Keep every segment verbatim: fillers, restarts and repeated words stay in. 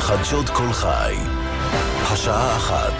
חדשות כל חי, השעה אחת.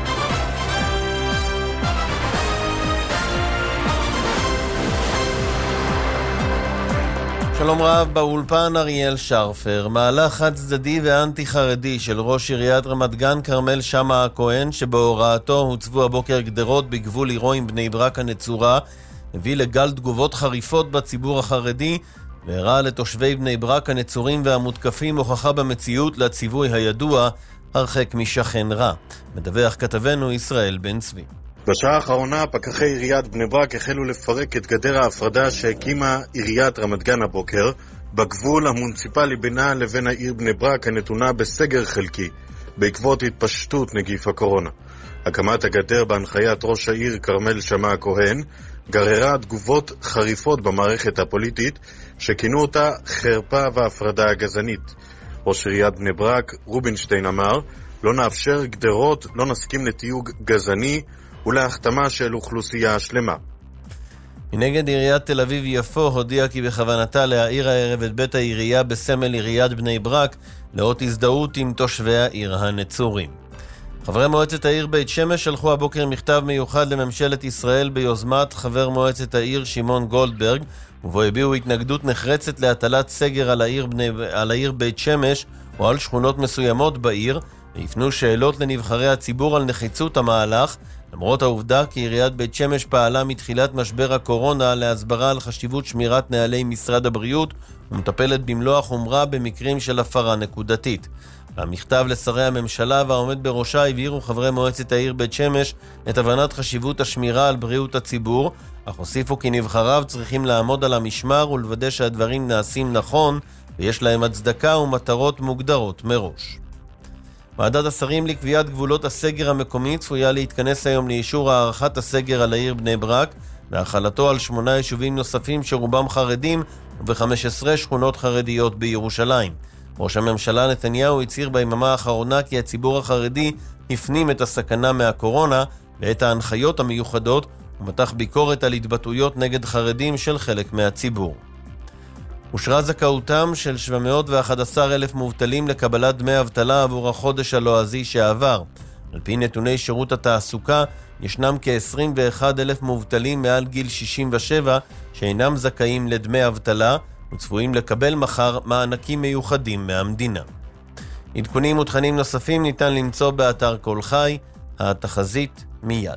שלום רב, באולפן אריאל שרפר. מהלך חד צדדי ואנטי חרדי של ראש עיריית רמת גן כרמל שאמה הכהן, שבהוראתו הוצבו הבוקר גדרות בגבול עירו עם בני ברק הנצורה, הביא לגל תגובות חריפות בציבור החרדי והראה לתושבי בני ברק הנצורים והמותקפים הוכחה במציאות לציווי הידוע הרחק משכן רע. מדווח כתבנו ישראל בן צבי. בשעה האחרונה פקחי עיריית בני ברק החלו לפרק את גדר ההפרדה שהקימה עיריית רמת גן הבוקר בגבול המוניציפלי בינה לבין העיר בני ברק הנתונה בסגר חלקי בעקבות התפשטות נגיף הקורונה. הקמת הגדר בהנחיית ראש העיר כרמל שאמה הכהן גררה תגובות חריפות במערכת הפוליטית שכינו אותה חרפה והפרדה הגזענית. ראש עיריית בני ברק רובינשטיין אמר, לא נאפשר גדרות, לא נסכים לתיוג גזעני ולהחתמה של אוכלוסייה שלמה. מנגד עיריית תל אביב יפו הודיעה כי בכוונתה להאיר הערב את בית העירייה בסמל עיריית בני ברק לאות הזדהות עם תושבי העיר הנצורים. חברי מועצת העיר בית שמש שלחו הבוקר מכתב מיוחד לממשלת ישראל ביוזמת חבר מועצת העיר שמעון גולדברג, ובו הביעו התנגדות נחרצת להטלת סגר על העיר, בני, על העיר בית שמש או על שכונות מסוימות בעיר, והפנו שאלות לנבחרי הציבור על נחיצות המהלך, למרות העובדה כי עיריית בית שמש פעלה מתחילת משבר הקורונה להסברה על חשיבות שמירת נהלי משרד הבריאות ומטפלת במלוא החומרה במקרים של הפרה נקודתית. במכתב לשרי הממשלה והעומד בראשה הבהירו חברי מועצת העיר בית שמש את הבנת חשיבות השמירה על בריאות הציבור, אך הוסיפו כי נבחריו צריכים לעמוד על המשמר ולוודא שהדברים נעשים נכון ויש להם הצדקה ומטרות מוגדרות מראש. ועדת השרים לקביעת גבולות הסגר המקומי צפויה להתכנס היום לאישור הערכת הסגר על העיר בני ברק והחלתו על שמונה יישובים נוספים שרובם חרדים וב-חמש עשרה שכונות חרדיות בירושלים. ראש הממשלה נתניהו הצהיר ביממה האחרונה כי הציבור החרדי הפנים את הסכנה מהקורונה ואת ההנחיות המיוחדות ומתח ביקורת על התבטאויות נגד חרדים של חלק מהציבור. אושרה זכאותם של שבע מאות ואחת עשר אלף מובטלים לקבלת דמי אבטלה עבור החודש הלועזי שעבר. על פי נתוני שירות התעסוקה, ישנם כ-עשרים ואחד אלף מובטלים מעל גיל שישים ושבע שאינם זכאים לדמי אבטלה וצפויים לקבל מחר מענקים מיוחדים מהמדינה. עדכונים ותכנים נוספים ניתן למצוא באתר כל חי. התחזית מיד.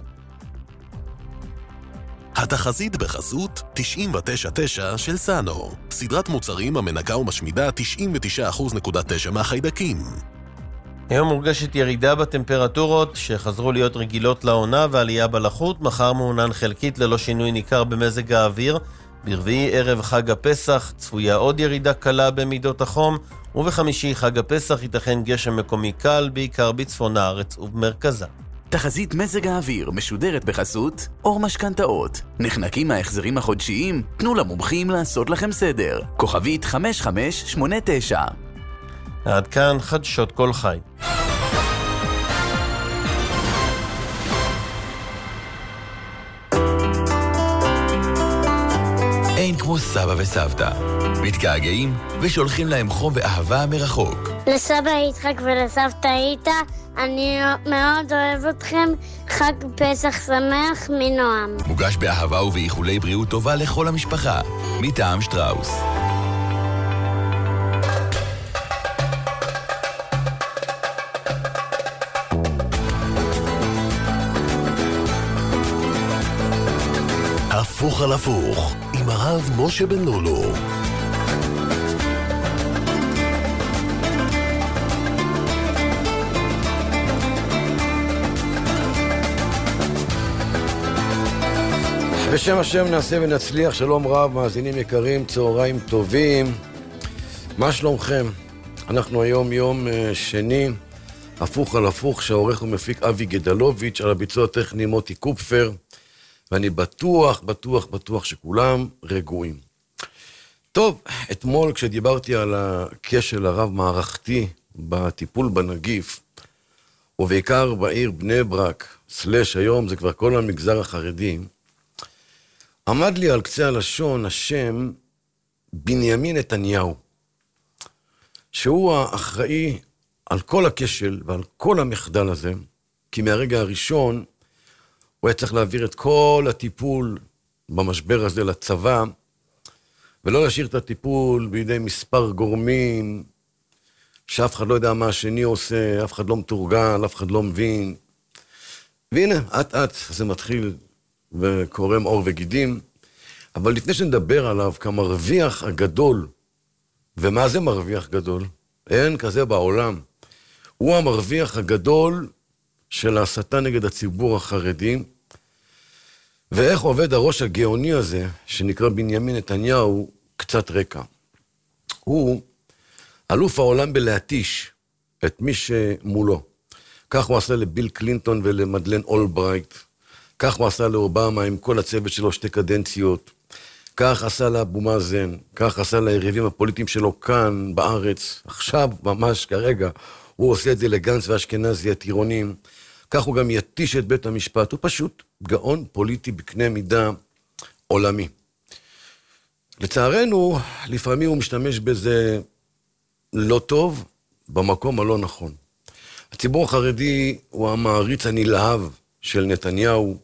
התחזית בחסות תשעים ותשע נקודה תשע של סאנו, סדרת מוצרים המנקה ומשמידה תשעים ותשע נקודה תשע מהחיידקים. היום מורגשת ירידה בטמפרטורות שחזרו להיות רגילות לעונה ועלייה בלחות. מחר מעונן חלקית ללא שינוי ניכר במזג האוויר. ברביעי ערב חג הפסח צפויה עוד ירידה קלה במידות החום, ובחמישי חג הפסח ייתכן גשם מקומי קל בעיקר בצפון הארץ ובמרכזה. תחזית מזג האוויר משודרת בחסות אור משכנתאות. נחנקים מההחזרים החודשיים? תנו למומחים לעשות לכם סדר. כוכבית חמש חמש שמונה תשע. עד כאן חדשות כל חי. אין כמו סבא וסבתא. מתגעגעים ושולחים להם חום ואהבה מרחוק. לסבא יצחק ולסבתא איתה, אני מאוד אוהב אתכם. חג פסח שמח מנועם. מוגש באהבה ובאיחולי בריאות טובה לכל המשפחה. מטעם שטראוס. הפוך על הפוך עם הרב משה בן לולו. בשם השם נעשה ונצליח. שלום רב, מאזינים יקרים, צהריים טובים. מה שלומכם? אנחנו היום יום שני, הפוך על הפוך, שהעורך ומפיק אבי גדלוביץ', על הביצוע הטכני מוטי קופפר, ואני בטוח, בטוח, בטוח שכולם רגועים. טוב, אתמול כשדיברתי על הכשל הרב מערכתי בטיפול בנגיף, ובעיקר בעיר בני ברק, סלש היום זה כבר כל המגזר החרדי, עמד לי על קצה הלשון השם בנימין נתניהו, שהוא האחראי על כל הכשל ועל כל המחדל הזה, כי מהרגע הראשון הוא היה צריך להעביר את כל הטיפול במשבר הזה לצבא, ולא להשאיר את הטיפול בידי מספר גורמים, שאף אחד לא יודע מה השני עושה, אף אחד לא מתורגל, אף אחד לא מבין. והנה, עט עט זה מתחיל וקורם אור וגידים, אבל לפני שנדבר עליו כמרוויח הגדול, ומה זה מרוויח גדול? אין כזה בעולם. הוא המרוויח הגדול של ההסתה נגד הציבור החרדי, ואיך עובד הראש הגאוני הזה, שנקרא בנימין נתניהו, קצת רקע. הוא אלוף העולם בלהטיש את מי שמולו. כך הוא עשה לביל קלינטון ולמדלן אולברייט, כך הוא עשה לאובמה עם כל הצוות שלו שתי קדנציות, כך עשה לאבו מאזן, כך עשה ליריבים הפוליטיים שלו כאן בארץ, עכשיו ממש כרגע הוא עושה את זה לגנץ ואשכנזי הטירונים, כך הוא גם יתיש את בית המשפט, הוא פשוט גאון פוליטי בקנה מידה עולמי. לצערנו, לפעמים הוא משתמש בזה לא טוב, במקום הלא נכון. הציבור החרדי הוא המעריץ הנלהב של נתניהו,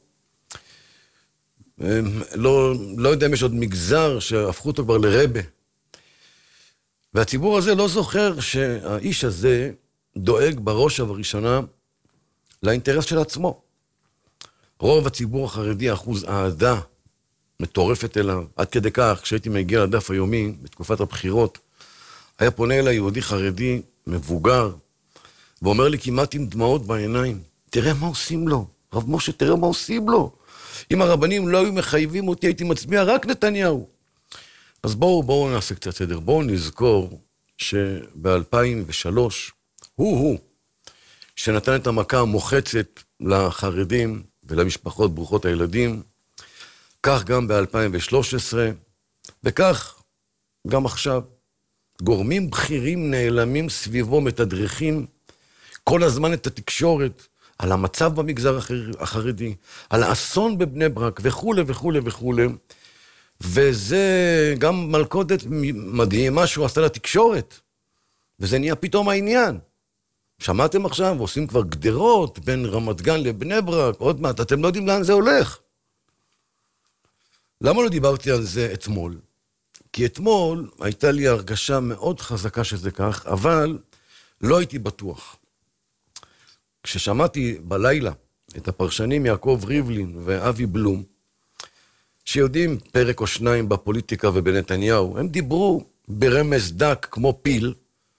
לא, לא יודע אם יש עוד מגזר שהפכו אותו כבר לרבה. והציבור הזה לא זוכר שהאיש הזה דואג בראש ובראשונה לאינטרס של עצמו. רוב הציבור החרדי, אחוז אהדה מטורפת אליו, עד כדי כך, כשהייתי מגיע לדף היומי, בתקופת הבחירות, היה פונה אליי יהודי חרדי, מבוגר, ואומר לי כמעט עם דמעות בעיניים, תראה מה עושים לו, רב משה, תראה מה עושים לו. אם הרבנים לא היו מחייבים אותי, הייתי מצביע רק נתניהו. אז בואו, בואו נעשה קצת סדר. בואו נזכור שב-אלפיים ושלוש, הוא-הוא, שנתן את המכה המוחצת לחרדים ולמשפחות ברוכות הילדים, כך גם ב-אלפיים ושלוש עשרה, וכך גם עכשיו. גורמים בכירים נעלמים סביבו, מתדרכים כל הזמן את התקשורת, על המצב במגזר החרדי, על האסון בבני ברק, וכו' וכו' וכו'. וזה גם מלכודת מדהימה שהוא עשה לתקשורת. וזה נהיה פתאום העניין. שמעתם עכשיו, עושים כבר גדרות בין רמת גן לבני ברק, עוד מעט, אתם לא יודעים לאן זה הולך. למה לא דיברתי על זה אתמול? כי אתמול הייתה לי הרגשה מאוד חזקה שזה כך, אבל לא הייתי בטוח. כששמעתי בלילה את הפרשנים יעקב ריבלין ואבי בלום, שיודעים פרק או שניים בפוליטיקה ובנתניהו, הם דיברו ברמז דק כמו פיל,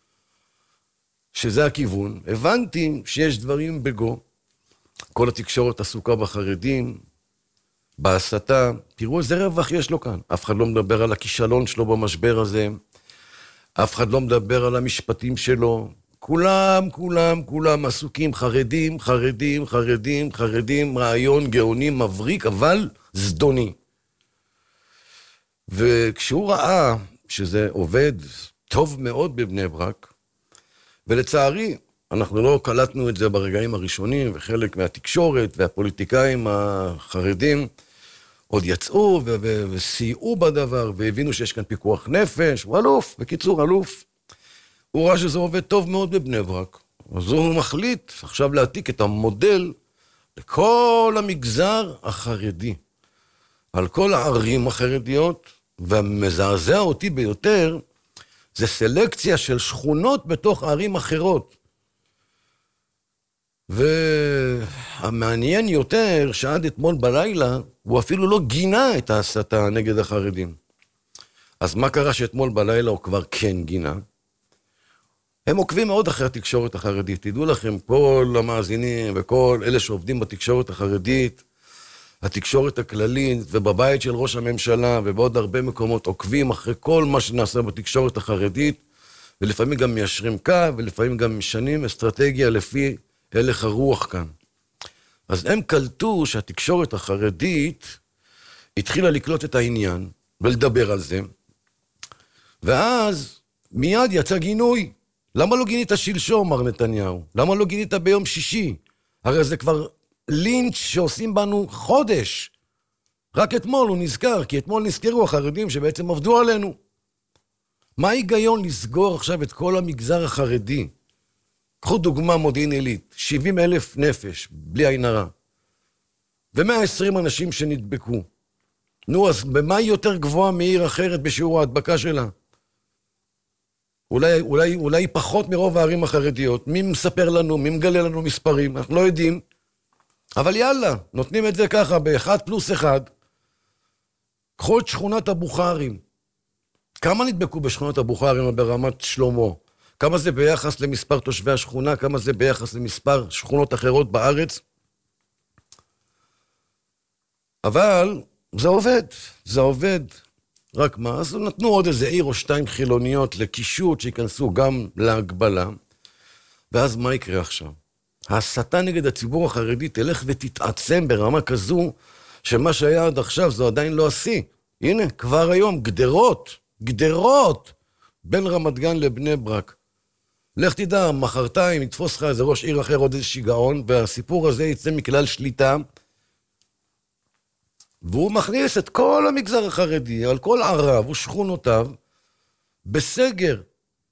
שזה הכיוון. הבנתי שיש דברים בגו. כל התקשורת עסוקה בחרדים, בהסתה. תראו איזה רווח יש לו כאן. אף אחד לא מדבר על הכישלון שלו במשבר הזה. אף אחד לא מדבר על המשפטים שלו. כולם, כולם, כולם עסוקים, חרדים, חרדים, חרדים, חרדים, רעיון גאוני מבריק, אבל זדוני. וכשהוא ראה שזה עובד טוב מאוד בבני ברק, ולצערי, אנחנו לא קלטנו את זה ברגעים הראשונים, וחלק מהתקשורת והפוליטיקאים החרדים עוד יצאו ו- ו- וסייעו בדבר, והבינו שיש כאן פיקוח נפש, הוא אלוף, בקיצור אלוף. הוא ראה שזה עובד טוב מאוד בבני ברק, אז הוא מחליט עכשיו להעתיק את המודל לכל המגזר החרדי, על כל הערים החרדיות, והמזעזע אותי ביותר, זה סלקציה של שכונות בתוך ערים אחרות. והמעניין יותר שעד אתמול בלילה, הוא אפילו לא גינה את ההסתה נגד החרדים. אז מה קרה שאתמול בלילה הוא כבר כן גינה? הם עוקבים מאוד אחרי התקשורת החרדית. תדעו לכם, כל המאזינים וכל אלה שעובדים בתקשורת החרדית, התקשורת הכללית ובבית של ראש הממשלה ובעוד הרבה מקומות עוקבים אחרי כל מה שנעשה בתקשורת החרדית, ולפעמים גם מיישרים קו, ולפעמים גם משנים אסטרטגיה לפי הלך הרוח כאן. אז הם קלטו שהתקשורת החרדית התחילה לקלוט את העניין ולדבר על זה, ואז מיד יצא גינוי. למה לא גינית שלשום, מר נתניהו? למה לא גינית ביום שישי? הרי זה כבר לינץ' שעושים בנו חודש. רק אתמול הוא נזכר, כי אתמול נזכרו החרדים שבעצם עבדו עלינו. מה ההיגיון לסגור עכשיו את כל המגזר החרדי? קחו דוגמה מודיעין עילית, שבעים אלף נפש, בלי עין הרע, ו-מאה ועשרים אנשים שנדבקו. נו, אז במה היא יותר גבוהה מעיר אחרת בשיעור ההדבקה שלה? אולי, אולי, אולי פחות מרוב הערים החרדיות. מי מספר לנו, מי מגלה לנו מספרים? אנחנו לא יודעים. אבל יאללה, נותנים את זה ככה, באחד פלוס אחד. קחו את שכונת הבוכרים. כמה נדבקו בשכונת הבוכרים ברמת שלמה? כמה זה ביחס למספר תושבי השכונה? כמה זה ביחס למספר שכונות אחרות בארץ? אבל זה עובד, זה עובד. רק מה? אז נתנו עוד איזה עיר או שתיים חילוניות לקישוט שיכנסו גם להגבלה. ואז מה יקרה עכשיו? ההסתה נגד הציבור החרדי תלך ותתעצם ברמה כזו, שמה שהיה עד עכשיו זה עדיין לא עשי. הנה, כבר היום, גדרות, גדרות, בין רמת גן לבני ברק. לך תדע, מחרתיים יתפוס לך איזה ראש עיר אחר עוד איזה שיגעון, והסיפור הזה יצא מכלל שליטה, והוא מכניס את כל המגזר החרדי, על כל ערב ושכונותיו, בסגר.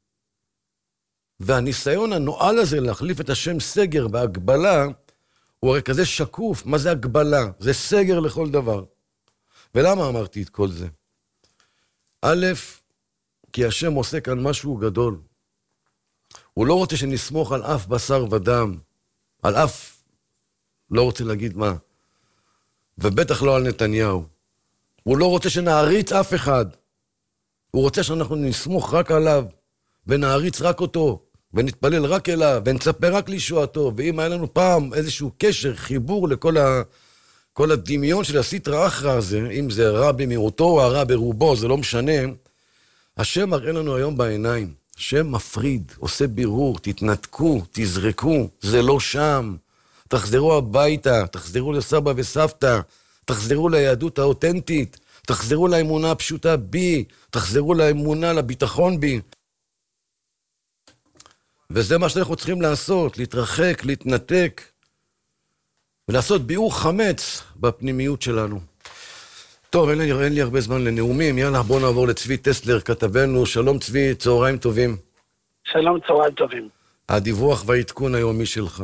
והניסיון הנואל הזה להחליף את השם סגר בהגבלה, הוא הרי כזה שקוף. מה זה הגבלה? זה סגר לכל דבר. ולמה אמרתי את כל זה? א', כי השם עושה כאן משהו גדול. הוא לא רוצה שנסמוך על אף בשר ודם, על אף, לא רוצה להגיד מה, ובטח לא על נתניהו. הוא לא רוצה שנעריץ אף אחד. הוא רוצה שאנחנו נסמוך רק עליו, ונעריץ רק אותו, ונתפלל רק אליו, ונצפה רק לישועתו. ואם היה לנו פעם איזשהו קשר, חיבור לכל ה... כל הדמיון של הסטרא אחרא הזה, אם זה רע במיעוטו או הרע ברובו, זה לא משנה, השם מראה לנו היום בעיניים. השם מפריד, עושה בירור, תתנתקו, תזרקו, זה לא שם. תחזרו הביתה, תחזרו לסבא וסבתא, תחזרו ליהדות האותנטית, תחזרו לאמונה הפשוטה בי, תחזרו לאמונה, לביטחון בי. וזה מה שאנחנו צריכים לעשות, להתרחק, להתנתק, ולעשות ביאור חמץ בפנימיות שלנו. טוב, אין לי, אין לי הרבה זמן לנאומים, יאללה, בואו נעבור לצבי טסלר, כתבנו. שלום צבי, צהריים טובים. שלום, צהריים טובים. הדיווח והעדכון היומי שלך.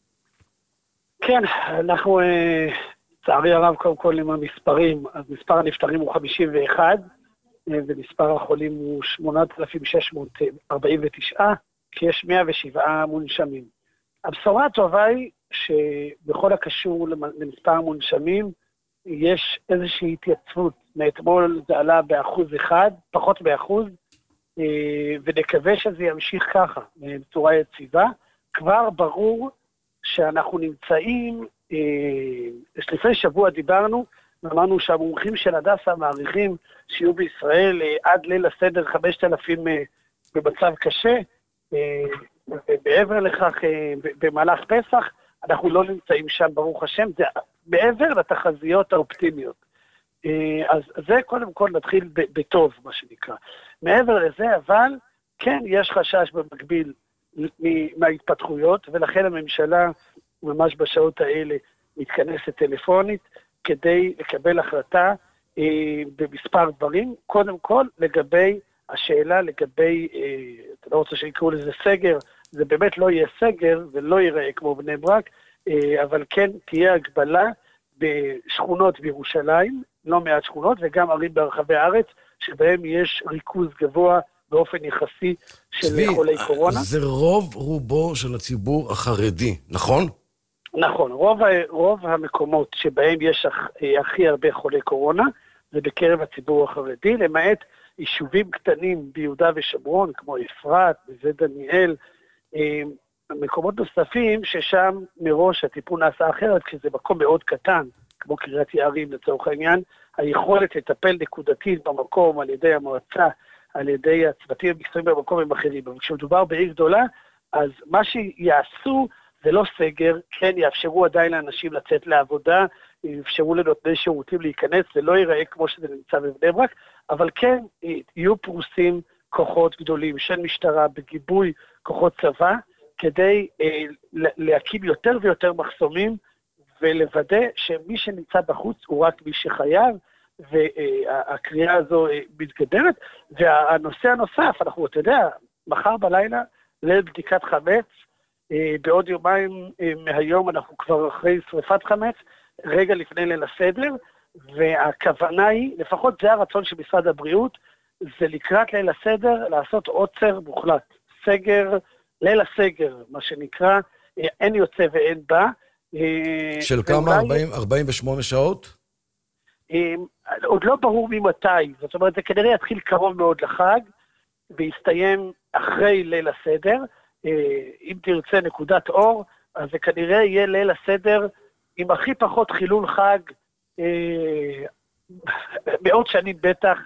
כן, אנחנו, צערי הרב, קודם כל עם המספרים, אז מספר הנפטרים הוא חמישים ואחד, ומספר החולים הוא שמונת אלפים שש מאות ארבעים ותשע, כי יש מאה ושבעה מונשמים. הבשורה הטובה היא שבכל הקשור למספר המונשמים, יש איזושהי התייצבות. מאתמול זה עלה באחוז אחד, פחות באחוז, ונקווה שזה ימשיך ככה, בצורה יציבה. כבר ברור שאנחנו נמצאים, לפני שבוע דיברנו, אמרנו שהמומחים של הדסה מעריכים שיהיו בישראל עד ליל הסדר חמשת אלפים במצב קשה, ובעבר לכך במהלך פסח, אנחנו לא נמצאים שם, ברוך השם, זה מעבר לתחזיות האופטימיות. אז זה קודם כל נתחיל בטוב, מה שנקרא. מעבר לזה, אבל כן יש חשש במקביל מההתפתחויות, ולכן הממשלה ממש בשעות האלה מתכנסת טלפונית, כדי לקבל החלטה במספר דברים. קודם כל, לגבי השאלה, לגבי, אתה לא רוצה שיקראו לזה סגר, זה באמת לא יהיה סגר, ולא ייראה כמו בני ברק, אבל כן תהיה הגבלה בשכונות בירושלים, לא מעט שכונות, וגם ערים ברחבי הארץ, שבהם יש ריכוז גבוה באופן יחסי של חולי קורונה. זה רוב רובו של הציבור החרדי, נכון? נכון, רוב, רוב המקומות שבהם יש הכי הרבה חולי קורונה, זה בקרב הציבור החרדי, למעט יישובים קטנים ביהודה ושומרון, כמו אפרת, בבית דניאל, מקומות נוספים ששם מראש הטיפול נעשה אחרת, כי זה מקום מאוד קטן, כמו קריית יערים לצורך העניין, היכולת לטפל נקודתית במקום על ידי המועצה, על ידי הצוותים המקצועיים במקום הם אחרים. אבל כשמדובר בעיר גדולה, אז מה שיעשו זה לא סגר, כן יאפשרו עדיין לאנשים לצאת לעבודה, יאפשרו לנותני שירותים להיכנס, זה לא ייראה כמו שזה נמצא בבני ברק, אבל כן יהיו פרוסים כוחות גדולים של משטרה בגיבוי כוחות צבא, כדי אה, להקים יותר ויותר מחסומים, ולוודא שמי שנמצא בחוץ הוא רק מי שחייב, והקריאה הזו אה, מתגדרת. והנושא הנוסף, אנחנו, אתה יודע, מחר בלילה, ליל בדיקת חמץ, בעוד יומיים מהיום אנחנו כבר אחרי שריפת חמץ, רגע לפני ליל הסדר, והכוונה היא, לפחות זה הרצון של משרד הבריאות, זה לקראת ליל הסדר לעשות עוצר מוחלט. סגר, ליל הסגר, מה שנקרא, אין יוצא ואין בא. של כמה? ארבעים ושמונה שעות? עוד לא ברור ממתי, זאת אומרת, זה כנראה יתחיל קרוב מאוד לחג, ויסתיים אחרי ליל הסדר. אם תרצה נקודת אור, אז זה כנראה יהיה ליל הסדר עם הכי פחות חילול חג, מאות שנים בטח,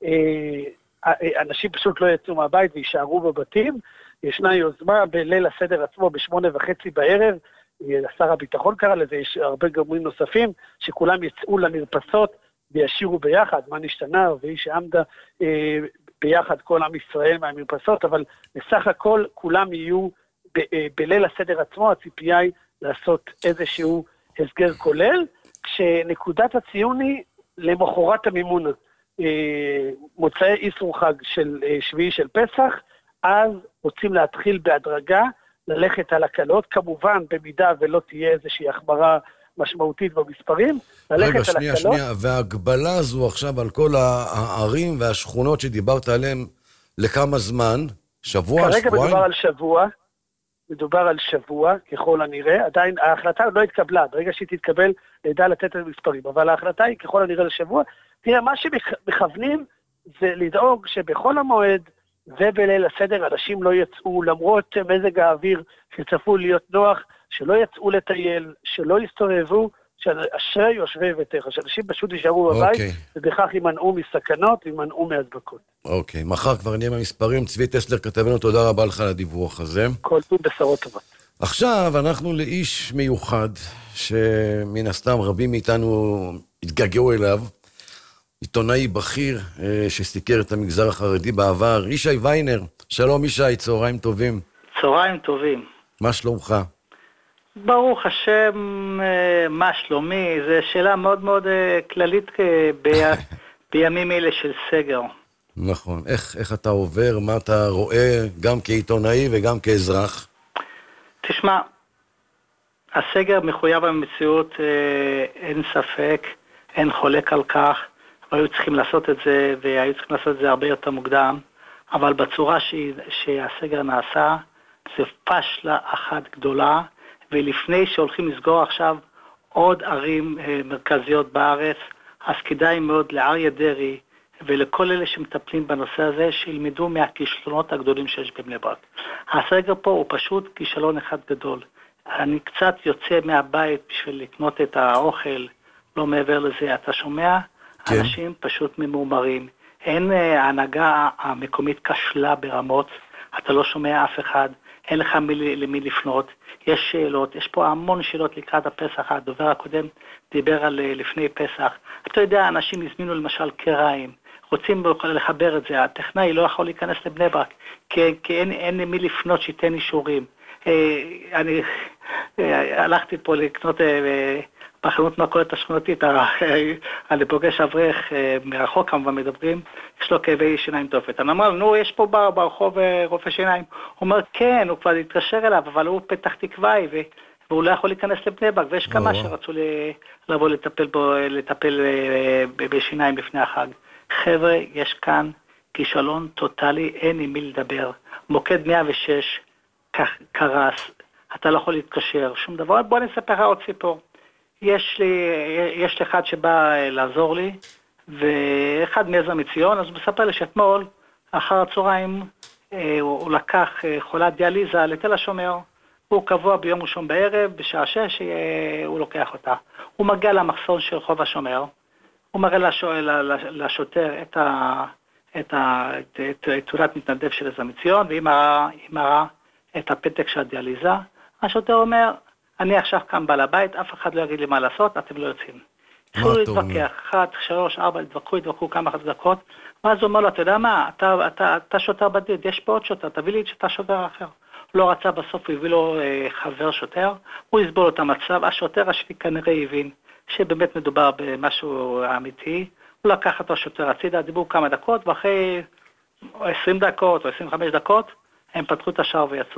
אנשים פשוט לא יצאו מהבית וישארו בבתים. ישנה יוזמה בליל הסדר עצמו בשמונה וחצי בערב, שר הביטחון קרא לזה, יש הרבה גורמים נוספים, שכולם יצאו למרפסות וישירו ביחד, מה נשתנה, והיא שעמדה אה, ביחד כל עם ישראל מהמרפסות, אבל בסך הכל כולם יהיו ב, אה, בליל הסדר עצמו, הציפייה היא לעשות איזשהו הסגר כולל, כשנקודת הציון היא למחרת המימונה, אה, מוצאי איסור חג של אה, שביעי של פסח, אז רוצים להתחיל בהדרגה, ללכת על הקלות, כמובן במידה ולא תהיה איזושהי החמרה משמעותית במספרים, ללכת רגע, על שנייה, הקלות. שנייה, וההגבלה הזו עכשיו על כל הערים והשכונות שדיברת עליהן לכמה זמן? שבוע, כרגע שבועיים? כרגע מדובר על שבוע, מדובר על שבוע, ככל הנראה, עדיין ההחלטה לא התקבלה, ברגע שהיא תתקבל, נדע לתת את המספרים, אבל ההחלטה היא ככל הנראה לשבוע. תראה, מה שמכוונים זה לדאוג שבכל המועד, ובליל הסדר אנשים לא יצאו, למרות מזג האוויר שצפו להיות נוח, שלא יצאו לטייל, שלא יסתובבו, שאשרי יושבי ביתך, שאנשים פשוט יישארו בבית, אוקיי. ובכך יימנעו מסכנות, יימנעו מהדבקות. אוקיי, מחר כבר נהיה במספרים. צבי טסלר כתבנו, תודה רבה לך על הדיווח הזה. כל טוב בשורות טובות. עכשיו אנחנו לאיש מיוחד, שמן הסתם רבים מאיתנו התגעגעו אליו, עיתונאי בכיר שסיקר את המגזר החרדי בעבר, ישי ויינר. שלום ישי, צהריים טובים. צהריים טובים. מה שלומך? ברוך השם, מה שלומי? זו שאלה מאוד מאוד כללית בימים אלה של סגר. נכון. איך, איך אתה עובר, מה אתה רואה גם כעיתונאי וגם כאזרח? תשמע, הסגר מחויב במציאות, אין ספק, אין חולק על כך. היו צריכים לעשות את זה, והיו צריכים לעשות את זה הרבה יותר מוקדם, אבל בצורה שהסגר נעשה, זה פשלה אחת גדולה, ולפני שהולכים לסגור עכשיו עוד ערים מרכזיות בארץ, אז כדאי מאוד לאריה דרעי, ולכל אלה שמטפלים בנושא הזה, שילמדו מהכישלונות הגדולים שיש בבני ברק. הסגר פה הוא פשוט כישלון אחד גדול. אני קצת יוצא מהבית בשביל לקנות את האוכל, לא מעבר לזה, אתה שומע? כן. אנשים פשוט ממומרים. אין ההנהגה המקומית כשלה ברמות, אתה לא שומע אף אחד, אין לך מי, למי לפנות, יש שאלות, יש פה המון שאלות לקראת הפסח, הדובר הקודם דיבר על לפני פסח. אתה יודע, אנשים הזמינו למשל קריים, רוצים לחבר את זה, הטכנאי לא יכול להיכנס לבני ברק, כי, כי אין, אין למי לפנות שייתן אישורים. אני הלכתי פה לקנות בחנות מהכולת השכונתית, אני פוגש אברך מרחוק כמובן מדברים, יש לו כאבי שיניים תופת. אני אומר, נו, יש פה ברחוב רופא שיניים. הוא אומר, כן, הוא כבר התקשר אליו, אבל הוא פתח תקוואי, והוא לא יכול להיכנס לבני ברק, ויש כמה שרצו לבוא לטפל בו, לטפל בשיניים לפני החג. חבר'ה, יש כאן כישלון טוטלי, אין עם מי לדבר. מוקד מאה ושש קרס, אתה לא יכול להתקשר, שום דבר. בוא נספר לך עוד סיפור. יש לי, יש לי אחד שבא לעזור לי, ואחד מעזר מציון, אז הוא מספר לי שאתמול, אחר הצהריים, הוא לקח חולת דיאליזה לתל השומר, הוא קבוע ביום ראשון בערב, בשעה שש הוא לוקח אותה. הוא מגיע למחסון של חוב השומר, הוא מראה לשוטר את ה... את תעודת מתנדב של עזר מציון, והיא מראה את הפתק של הדיאליזה. השוטר אומר, אני עכשיו כאן בעל הבית, אף אחד לא יגיד לי מה לעשות, אתם לא יוצאים. התחילו להתווכח, אחת, שלוש, ארבע, התווכחו, התווכחו כמה דקות, ואז הוא אומר לו, אתה יודע מה, אתה, אתה, אתה שוטר בדיד, יש פה עוד שוטר, תביא לי שאתה שוטר אחר. לא רצה בסוף, הוא הביא לו אה, חבר שוטר, הוא הסבור לו את המצב, השוטר השני כנראה הבין, שבאמת מדובר במשהו אמיתי, הוא לקח אותו שוטר הצידה, דיברו כמה דקות, ואחרי עשרים דקות או עשרים וחמש דקות, הם פתחו את השער ויצאו.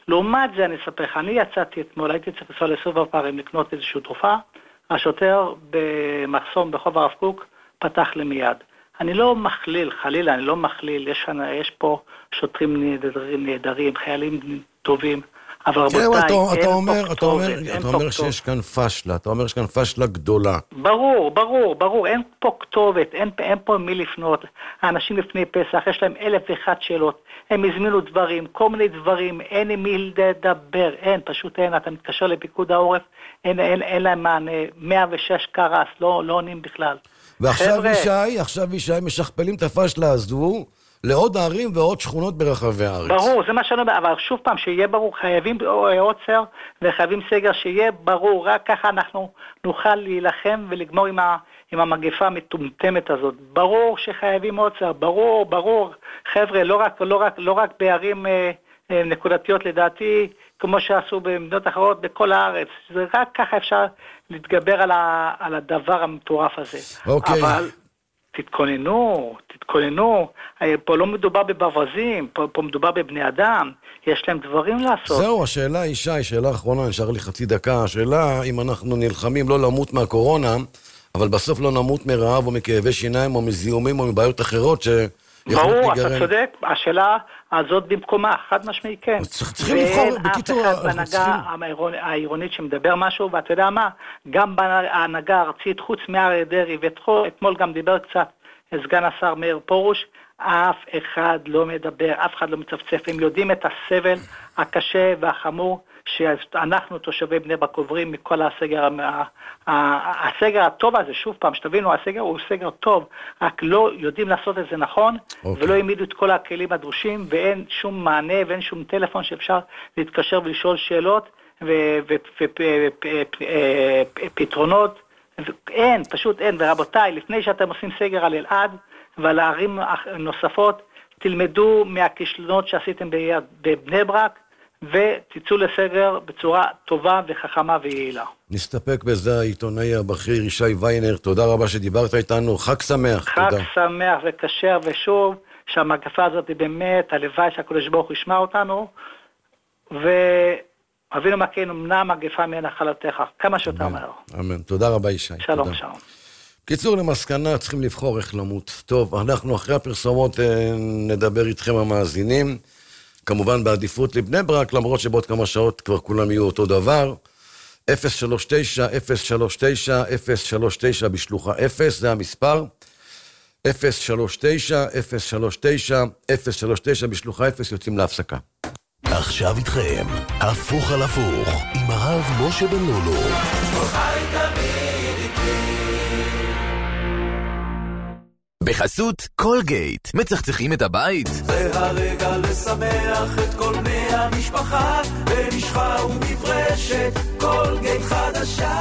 לעומת זה אני אספר לך, אני יצאתי אתמול, הייתי צריך לנסוע לסובב פערים לקנות איזושהי תרופה, השוטר במחסום בחוב הרב קוק פתח לי מיד. אני לא מכליל, חלילה, אני לא מכליל, יש, יש פה שוטרים נהדרים, נהדרים, חיילים טובים, אבל רבותיי, אין פה כתובת, אין אתה אומר שיש כאן פשלה, אתה אומר שיש כאן פשלה גדולה. ברור, ברור, ברור, אין פה כתובת, אין, אין פה מי לפנות. האנשים לפני פסח, יש להם אלף ואחת שאלות, הם הזמינו דברים, כל מיני דברים, אין עם מי לדבר, אין, פשוט אין, אתה מתקשר לפיקוד העורף, אין, אין, אין להם מענה, מאה ושש קרס, לא, לא עונים בכלל. ועכשיו ישי, עכשיו ישי, משכפלים את הפשלה הזו, לעוד ערים ועוד שכונות ברחבי הארץ. ברור, זה מה שאני אומר, אבל שוב פעם, שיהיה ברור, חייבים עוצר וחייבים סגר, שיהיה ברור, רק ככה אנחנו נוכל להילחם ולגמור עם, ה, עם המגפה המטומטמת הזאת. ברור שחייבים עוצר, ברור, ברור. חבר'ה, לא רק, לא רק, לא רק בערים אה, אה, נקודתיות לדעתי, כמו שעשו במדינות אחרות בכל הארץ. זה רק ככה אפשר להתגבר על, ה, על הדבר המטורף הזה. אוקיי. אבל תתכוננו, תתכוננו, פה לא מדובר בברווזים, פה, פה מדובר בבני אדם, יש להם דברים לעשות. זהו, השאלה ישי, שאלה אחרונה, נשאר לי חצי דקה, השאלה אם אנחנו נלחמים לא למות מהקורונה, אבל בסוף לא נמות מרעב או מכאבי שיניים או מזיהומים או מבעיות אחרות ש... ברור, אתה צודק, השאלה הזאת במקומה, חד משמעי כן. צריכים לבחור, בקיצור... ואין אף אחד בהנהגה העירונית שמדבר משהו, ואתה יודע מה, גם בהנהגה הארצית, חוץ מאריה דרעי, ואתמול גם דיבר קצת סגן השר מאיר פרוש, אף אחד לא מדבר, אף אחד לא מצפצף, הם יודעים את הסבל הקשה והחמור, שאנחנו תושבי בני ברק עוברים מכל הסגר, הסגר הטוב הזה, שוב פעם, שתבינו, הסגר הוא סגר טוב, רק לא יודעים לעשות את זה נכון, okay. ולא העמידו את כל הכלים הדרושים, ואין שום מענה, ואין שום טלפון שאפשר להתקשר ולשאול שאלות, ופתרונות, אין, פשוט אין, ורבותיי, לפני שאתם עושים סגר על אלעד, ועל הערים נוספות, תלמדו מהכישלונות שעשיתם בבני ברק, ותצאו לסגר בצורה טובה וחכמה ויעילה. נסתפק בזה, העיתונאי הבכיר ישי ויינר, תודה רבה שדיברת איתנו, חג שמח. חג תודה. שמח וקשר, ושוב, שהמגפה הזאת היא באמת, הלוואי שהקדוש ברוך הוא ישמע אותנו, ואבינו מכינו, מנע מגפה מנחלתך, כמה שיותר מהר. אמן, תודה רבה ישי. שלום, תודה. שלום. קיצור למסקנה, צריכים לבחור איך למות. טוב, אנחנו אחרי הפרסומות נדבר איתכם המאזינים, כמובן בעדיפות לבני ברק, למרות שבעוד כמה שעות כבר כולם יהיו אותו דבר. אפס שלוש תשע אפס שלוש תשע אפס שלוש תשע בשלוחה אפס, זה המספר. אפס שלוש תשע אפס שלוש תשע אפס שלוש תשע בשלוחה אפס, יוצאים להפסקה. עכשיו איתכם, הפוך על הפוך, עם הרב משה בן לולו. בחסות קולגייט, מצחצחים את הבית? זה הרגע לשמח את כל בני המשפחה, במשחה ומברשת, קולגייט חדשה.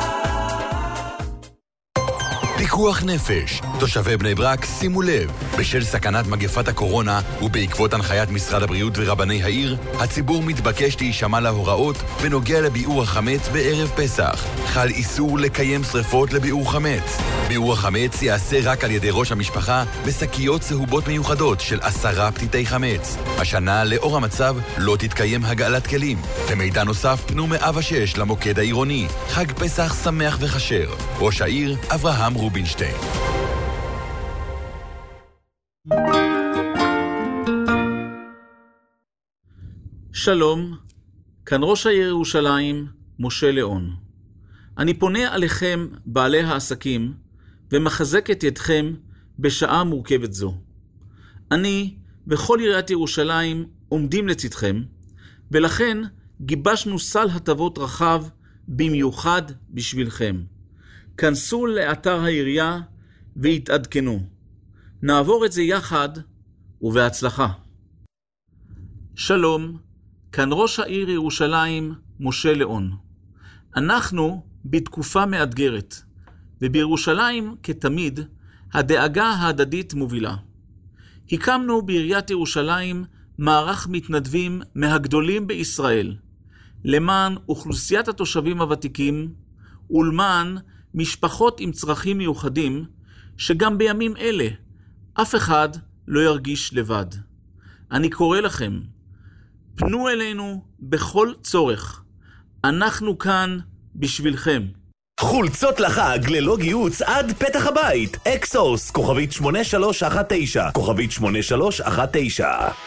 פיקוח נפש. תושבי בני ברק, שימו לב, בשל סכנת מגפת הקורונה ובעקבות הנחיית משרד הבריאות ורבני העיר, הציבור מתבקש להישמע להוראות בנוגע לביעור החמץ בערב פסח. חל איסור לקיים שריפות לביעור חמץ. ביעור החמץ יעשה רק על ידי ראש המשפחה בשקיות צהובות מיוחדות של עשרה פתיתי חמץ. השנה, לאור המצב, לא תתקיים הגעלת כלים. למידע נוסף, פנו מאה ושש למוקד העירוני. חג פסח שמח וחשר. ראש העיר, אברהם רובינשטיין. שלום, כאן ראש העיר ירושלים, משה ליאון. אני פונה עליכם, בעלי העסקים, ומחזק את ידכם בשעה מורכבת זו. אני וכל עיריית ירושלים עומדים לצדכם, ולכן גיבשנו סל הטבות רחב במיוחד בשבילכם. כנסו לאתר העירייה והתעדכנו. נעבור את זה יחד ובהצלחה. שלום, כאן ראש העיר ירושלים, משה ליאון. אנחנו בתקופה מאתגרת, ובירושלים, כתמיד, הדאגה ההדדית מובילה. הקמנו בעיריית ירושלים מערך מתנדבים מהגדולים בישראל, למען אוכלוסיית התושבים הוותיקים, ולמען משפחות עם צרכים מיוחדים, שגם בימים אלה אף אחד לא ירגיש לבד. אני קורא לכם, פנו אלינו בכל צורך. אנחנו כאן בשבילכם. חולצות לחג ללא גיוץ עד פתח הבית. אקסוס, כוכבית שמונה שלוש אחת תשע, כוכבית שמונה שלוש אחת תשע.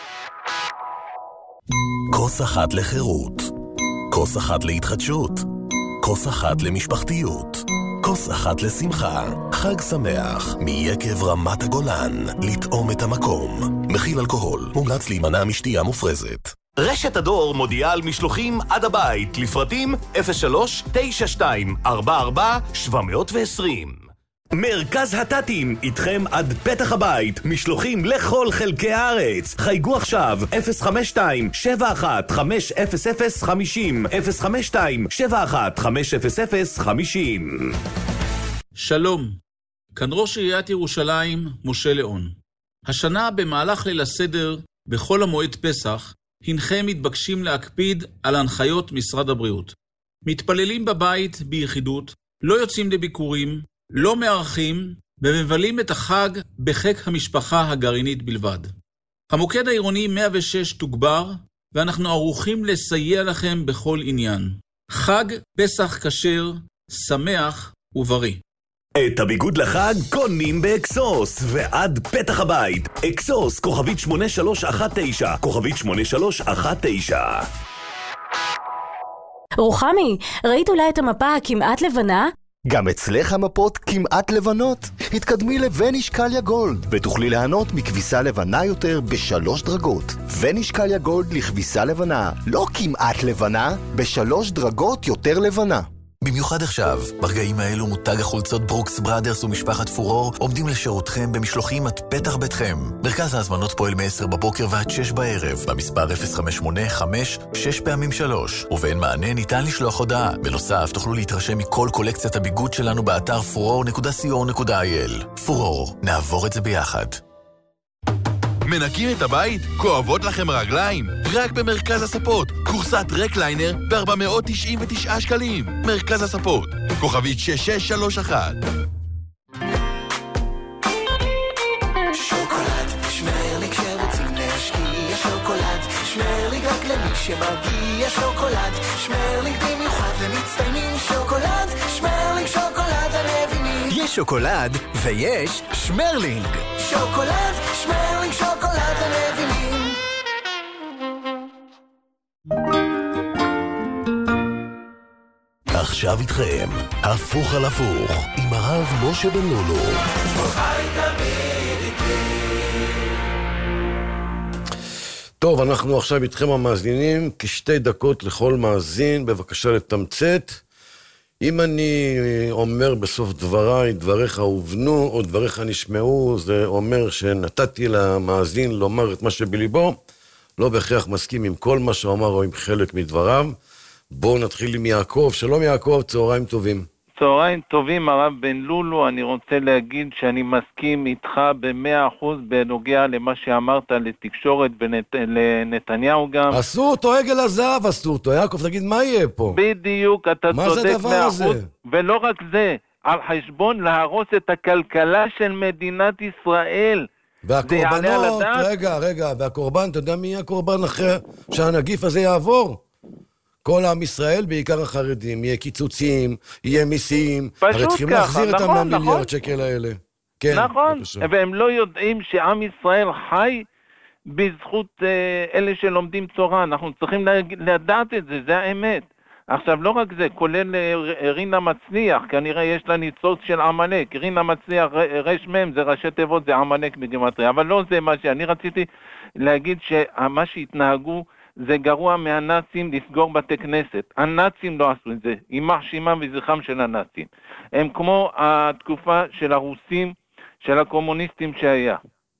כוס אחת לחירות, כוס אחת להתחדשות, כוס אחת למשפחתיות, כוס אחת לשמחה. חג שמח מיקב רמת הגולן. לטעום את המקום. מכיל אלכוהול, מומלץ להימנע משתייה מופרזת. רשת הדור מודיעה על משלוחים עד הבית, לפרטים אפס שלוש תשע שתיים ארבע ארבע שבע עשרים. מרכז הטטים, איתכם עד פתח הבית, משלוחים לכל חלקי הארץ. חייגו עכשיו, אפס חמש שתיים שבע אחת חמש אפס אפס חמישים, אפס חמש שתיים שבע אחת חמש אפס אפס חמישים. שלום, כאן ראש עיריית ירושלים, משה ליאון. השנה במהלך ליל הסדר, בכל המועד פסח, הנכם מתבקשים להקפיד על הנחיות משרד הבריאות. מתפללים בבית ביחידות, לא יוצאים לביקורים, לא מארחים, ומבלים את החג בחיק המשפחה הגרעינית בלבד. המוקד העירוני מאה ושש תוגבר, ואנחנו ערוכים לסייע לכם בכל עניין. חג פסח כשר, שמח ובריא. את הביגוד לחג קונים באקסוס, ועד פתח הבית. אקסוס, כוכבית שמונה שלוש אחת תשע, כוכבית שמונה שלוש אחת תשע. רוחמי, ראית אולי את המפה הכמעט לבנה? גם אצלך המפות כמעט לבנות. התקדמי לווניש קליה גולד, ותוכלי ליהנות מכביסה לבנה יותר בשלוש דרגות. ווניש קליה גולד לכביסה לבנה, לא כמעט לבנה, בשלוש דרגות יותר לבנה. במיוחד עכשיו, ברגעים האלו מותג החולצות ברוקס בראדרס ומשפחת פורור עומדים לשירותכם במשלוחים עד פתח ביתכם. מרכז ההזמנות פועל מ-עשר בבוקר ועד שש בערב, במספר אפס חמש שמונה חמש שש פעמים שלוש, ובאין מענה ניתן לשלוח הודעה. בנוסף, תוכלו להתרשם מכל קולקציית הביגוד שלנו באתר פורור נקודה סי או נקודה איי אל. פורור, נעבור את זה ביחד. מנקים את הבית? כואבות לכם רגליים? רק במרכז הספות. קורסת רקליינר ב-ארבע מאות תשעים ותשעה שקלים. מרכז הספות. כוכבית שש שש שלוש אחת. שוקולד, שמרליק שרוצים להשקיע. שוקולד, שמרליק רק למי שמרגיע. שוקולד, שמרליק במיוחד למצטיינים. שוקולד, שמרליק שוקולד הנבינים. יש שוקולד ויש שמרלינג. שוקולד, שמרליק שוקולד הנבינים. עכשיו איתכם, הפוך על הפוך, עם הרב משה בן לולו. טוב, אנחנו עכשיו איתכם המאזינים, כשתי דקות לכל מאזין, בבקשה לתמצת. אם אני אומר בסוף דבריי, דבריך הובנו או דבריך נשמעו, זה אומר שנתתי למאזין לומר את מה שבליבו, לא בהכרח מסכים עם כל מה שאומר או עם חלק מדבריו. בואו נתחיל עם יעקב. שלום יעקב, צהריים טובים. צהריים טובים, הרב בן לולו. אני רוצה להגיד שאני מסכים איתך במאה אחוז בנוגע למה שאמרת לתקשורת ולנתניהו גם. עשו אותו עגל הזהב, עשו אותו. יעקב, תגיד, מה יהיה פה? בדיוק, אתה צודק מאה אחוז. ולא רק זה, על חשבון להרוס את הכלכלה של מדינת ישראל. והקורבנות, רגע, רגע, והקורבן, אתה יודע מי יהיה הקורבן אחרי שהנגיף הזה יעבור? כל עם ישראל, בעיקר החרדים, יהיה קיצוצים, יהיה מיסים, הרי צריכים להחזיר את המיליארד שקל האלה. כן, נכון, והם לא יודעים שעם ישראל חי בזכות אה, אלה שלומדים תורה, אנחנו צריכים לדעת את זה, זה האמת. עכשיו, לא רק זה, כולל אה, רינה מצליח, כנראה יש לה ניצוץ של עמלק, רינה מצליח, רש מם, זה ראשי תיבות, זה עמלק בגימטריה, אבל לא זה מה שאני רציתי להגיד, שמה שהתנהגו, זה גרוע מהנאצים לסגור בתי כנסת. הנאצים לא עשו את זה, יימח שמם וזכרם של הנאצים. הם כמו התקופה של הרוסים, של הקומוניסטים שהיה.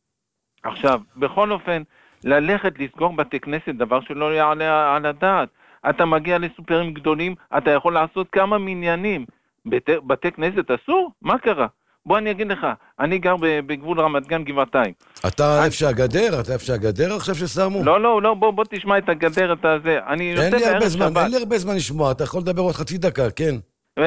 עכשיו, בכל אופן, ללכת לסגור בתי כנסת, דבר שלא יעלה על הדעת. אתה מגיע לסופרים גדולים, אתה יכול לעשות כמה מניינים. בתי, בתי כנסת אסור? מה קרה? בוא אני אגיד לך, אני גר בגבול רמת גן גבעתיים. אתה איפה שהגדר? אתה איפה שהגדר עכשיו ששמו? לא, לא, לא, בוא, בוא תשמע את הגדר, את הזה. אין לי הרבה זמן, אין לי הרבה זמן לשמוע, אתה יכול לדבר עוד חצי דקה, כן.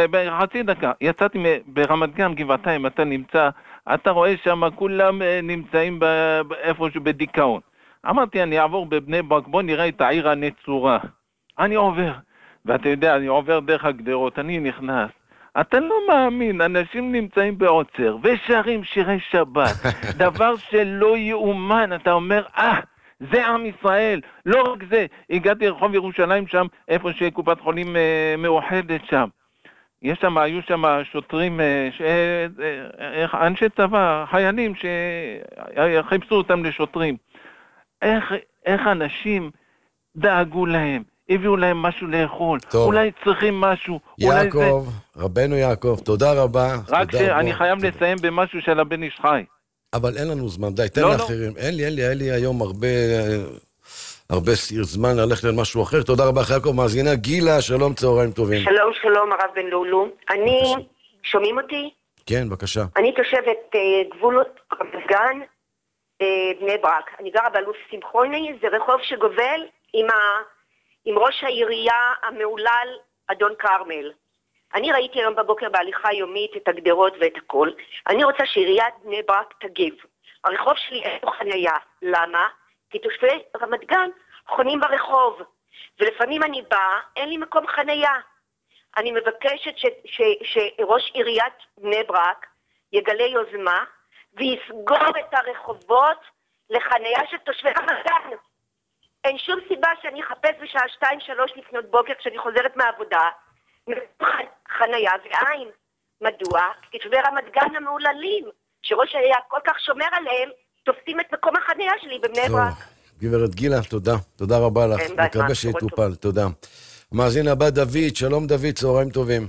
חצי דקה, יצאתי ברמת גן גבעתיים, אתה נמצא, אתה רואה שם כולם נמצאים איפשהו בדיכאון. אמרתי, אני אעבור בבני ברק, בוא נראה את העיר הנצורה. אני עובר, ואתה יודע, אני עובר דרך הגדרות, אני נכנס. אתה לא מאמין, אנשים נמצאים בעוצר, ושרים שירי שבת, דבר שלא יאומן, אתה אומר, אה, זה עם ישראל, לא רק זה, הגעתי לרחוב ירושלים שם, איפה שקופת חולים אה, מאוחדת שם. יש שם, היו שם שוטרים, אה, ש... אה, אנשי צבא, חיילים שחיפשו אותם לשוטרים. איך, איך אנשים דאגו להם, הביאו להם משהו לאכול, טוב. אולי צריכים משהו. יעקב, אולי זה... רבנו יעקב, תודה רבה. רק שאני חייב תודה. לסיים במשהו של הבן איש חי. אבל אין לנו זמן, די, תן לא, לאחרים. לא. אין לי, אין לי, אין לי היום הרבה, הרבה זמן ללכת למשהו אחר. תודה רבה, יעקב. מאזינה גילה, שלום, צהריים טובים. שלום, שלום, הרב בן לולו. אני, בבקשה. שומעים אותי? כן, בבקשה. אני תושבת uh, גבולות רמת גן, uh, בני ברק. אני גרה באלוף שמחוני, זה רחוב שגובל עם, ה, עם ראש העירייה המעולל, אדון קרמל. אני ראיתי היום בבוקר בהליכה יומית את הגדרות ואת הכל. אני רוצה שעיריית בני ברק תגיב. הרחוב שלי אין לו חנייה. למה? כי תושבי רמת גן חונים ברחוב. ולפעמים אני באה, אין לי מקום חנייה. אני מבקשת ש, ש, שראש עיריית בני ברק יגלה יוזמה ויסגור את הרחובות לחנייה של תושבי רמת גן. אין שום סיבה שאני אחפש בשעה שתיים שלוש לפנות בוקר כשאני חוזרת מהעבודה. חנייה ועין. מדוע? כי תושבי רמת גן המעוללים, שראש העירייה כל כך שומר עליהם, תופסים את מקום החנייה שלי בבני ברק. גברת גילה, תודה. תודה רבה לך. מקווה שיטופל. תודה. המאזין הבא דוד, שלום דוד, צהריים טובים.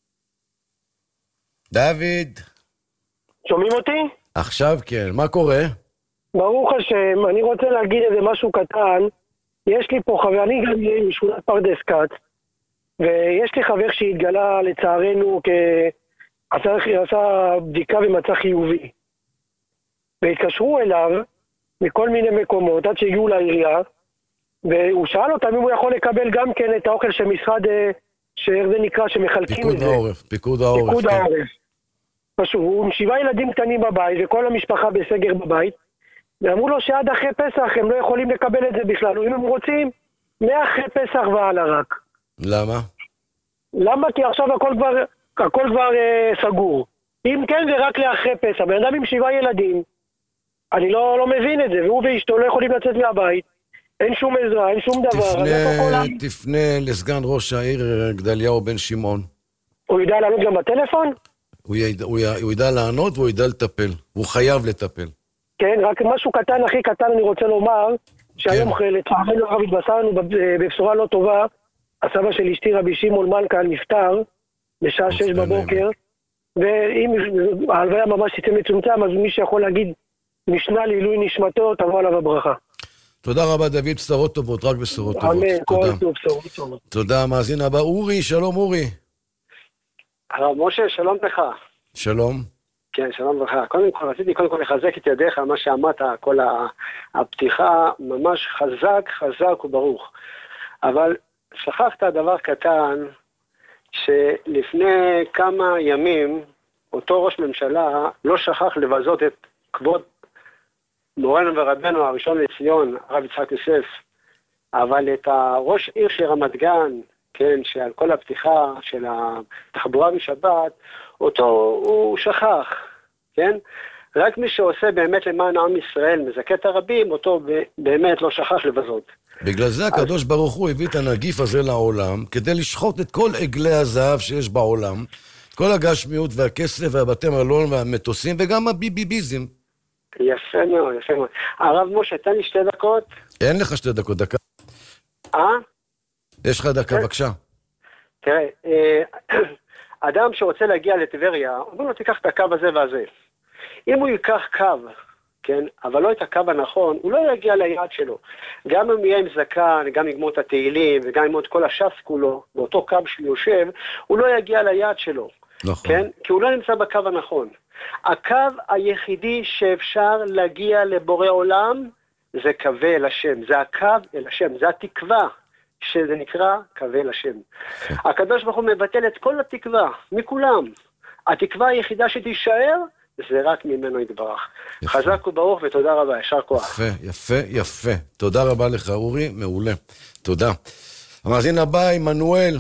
דוד. שומעים אותי? עכשיו כן, מה קורה? ברוך השם, אני רוצה להגיד איזה משהו קטן. יש לי פה חבר, אני גם משכונת פרדס כץ. ויש לי חבר שהתגלה לצערנו כעשה בדיקה ומצא חיובי. והתקשרו אליו מכל מיני מקומות עד שהגיעו לעירייה, והוא שאל אותם אם הוא יכול לקבל גם כן את האוכל של משרד, שאיך זה נקרא, שמחלקים פיקוד את זה. העורף, פיקוד העורף. פיקוד כן. העורף. פשוט, הוא עם שבעה ילדים קטנים בבית, וכל המשפחה בסגר בבית, ואמרו לו שעד אחרי פסח הם לא יכולים לקבל את זה בכלל, אם הם רוצים, מאחרי פסח והלאה רק. למה? למה? כי עכשיו הכל כבר, הכל כבר אה, סגור. אם כן זה רק לאחרי פסח. בן אדם עם שבעה ילדים, אני לא, לא מבין את זה, והוא ואשתו לא יכולים לצאת מהבית, אין שום עזרה, אין שום דבר. תפנה, תפנה לסגן ראש העיר גדליהו בן שמעון. הוא יודע לענות גם בטלפון? הוא ידע, הוא, ידע, הוא ידע לענות והוא ידע לטפל. הוא חייב לטפל. כן, רק משהו קטן, הכי קטן אני רוצה לומר, שהיום כן. לצערנו הרב התבשרנו בבשורה לא טובה, הסבא של אשתי רבי שמעון מלכה נפטר בשעה שש בבוקר, ואם ההלוויה ממש תצא מצומצם, אז מי שיכול להגיד משנה לעילוי נשמתו, תבוא עליו הברכה. תודה רבה דוד, בשורות טובות, רק בשורות טובות. אמן, כל טוב, בשורות טובות. תודה, מאזין הבא. אורי, שלום אורי. הרב משה, שלום לך. שלום. כן, שלום לך. קודם כל, רציתי קודם כל לחזק את ידיך, מה שאמרת, כל הפתיחה ממש חזק, חזק וברוך. אבל שכחת דבר קטן, שלפני כמה ימים, אותו ראש ממשלה לא שכח לבזות את כבוד מורנו ורבנו הראשון לציון, הרב יצחק יוסף, אבל את הראש עיר של רמת גן, כן, שעל כל הפתיחה של התחבורה בשבת, אותו הוא שכח, כן? רק מי שעושה באמת למען עם ישראל, מזכה את הרבים, אותו באמת לא שכח לבזות. בגלל זה הקדוש ברוך הוא הביא את הנגיף הזה לעולם, כדי לשחוט את כל עגלי הזהב שיש בעולם, את כל הגשמיות והכסף והבתי מלון והמטוסים, וגם הביביביזם. יפה מאוד, יפה מאוד. הרב משה, תן לי שתי דקות. אין לך שתי דקות, דקה. אה? יש לך דקה, בבקשה. תראה, אדם שרוצה להגיע לטבריה, אומר לו, תיקח את הקו הזה והזה. אם הוא ייקח קו, כן, אבל לא את הקו הנכון, הוא לא יגיע ליעד שלו. גם אם יהיה עם זקן, גם יגמור את התהילים, וגם יגמור את כל הש"ס כולו, באותו קו שהוא יושב, הוא לא יגיע ליעד שלו. נכון. כן? כי הוא לא נמצא בקו הנכון. הקו היחידי שאפשר להגיע לבורא עולם, זה קווה אל השם. זה הקו אל השם, זה התקווה, שזה נקרא קווה אל השם. הקדוש ברוך הוא מבטל את כל התקווה, מכולם. התקווה היחידה שתישאר, זה רק ממנו יתברך. חזק וברוך ותודה רבה, ישר כוח. יפה, יפה, יפה. תודה רבה לך, אורי, מעולה. תודה. המאזין הבא, עמנואל.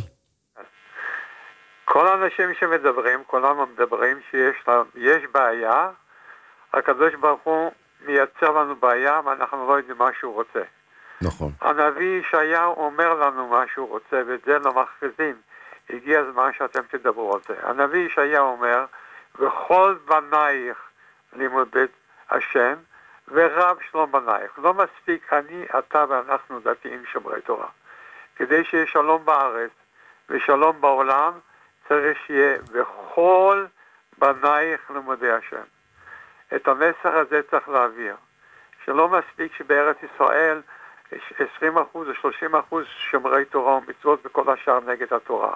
כל האנשים שמדברים, כולם מדברים שיש בעיה, הקדוש ברוך הוא מייצר לנו בעיה ואנחנו לא יודעים מה שהוא רוצה. נכון. הנביא ישעיהו אומר לנו מה שהוא רוצה, ואת זה לא מכריזים. הגיע הזמן שאתם תדברו על זה. הנביא ישעיהו אומר, וכל בנייך לימוד השם, ורב שלום בנייך. לא מספיק אני, אתה ואנחנו דתיים שומרי תורה. כדי שיהיה שלום בארץ ושלום בעולם, צריך שיהיה וכל בנייך לימודי השם. את המסר הזה צריך להעביר. שלא מספיק שבארץ ישראל עשרים אחוז או שלושים אחוז שומרי תורה ומצוות וכל השאר נגד התורה.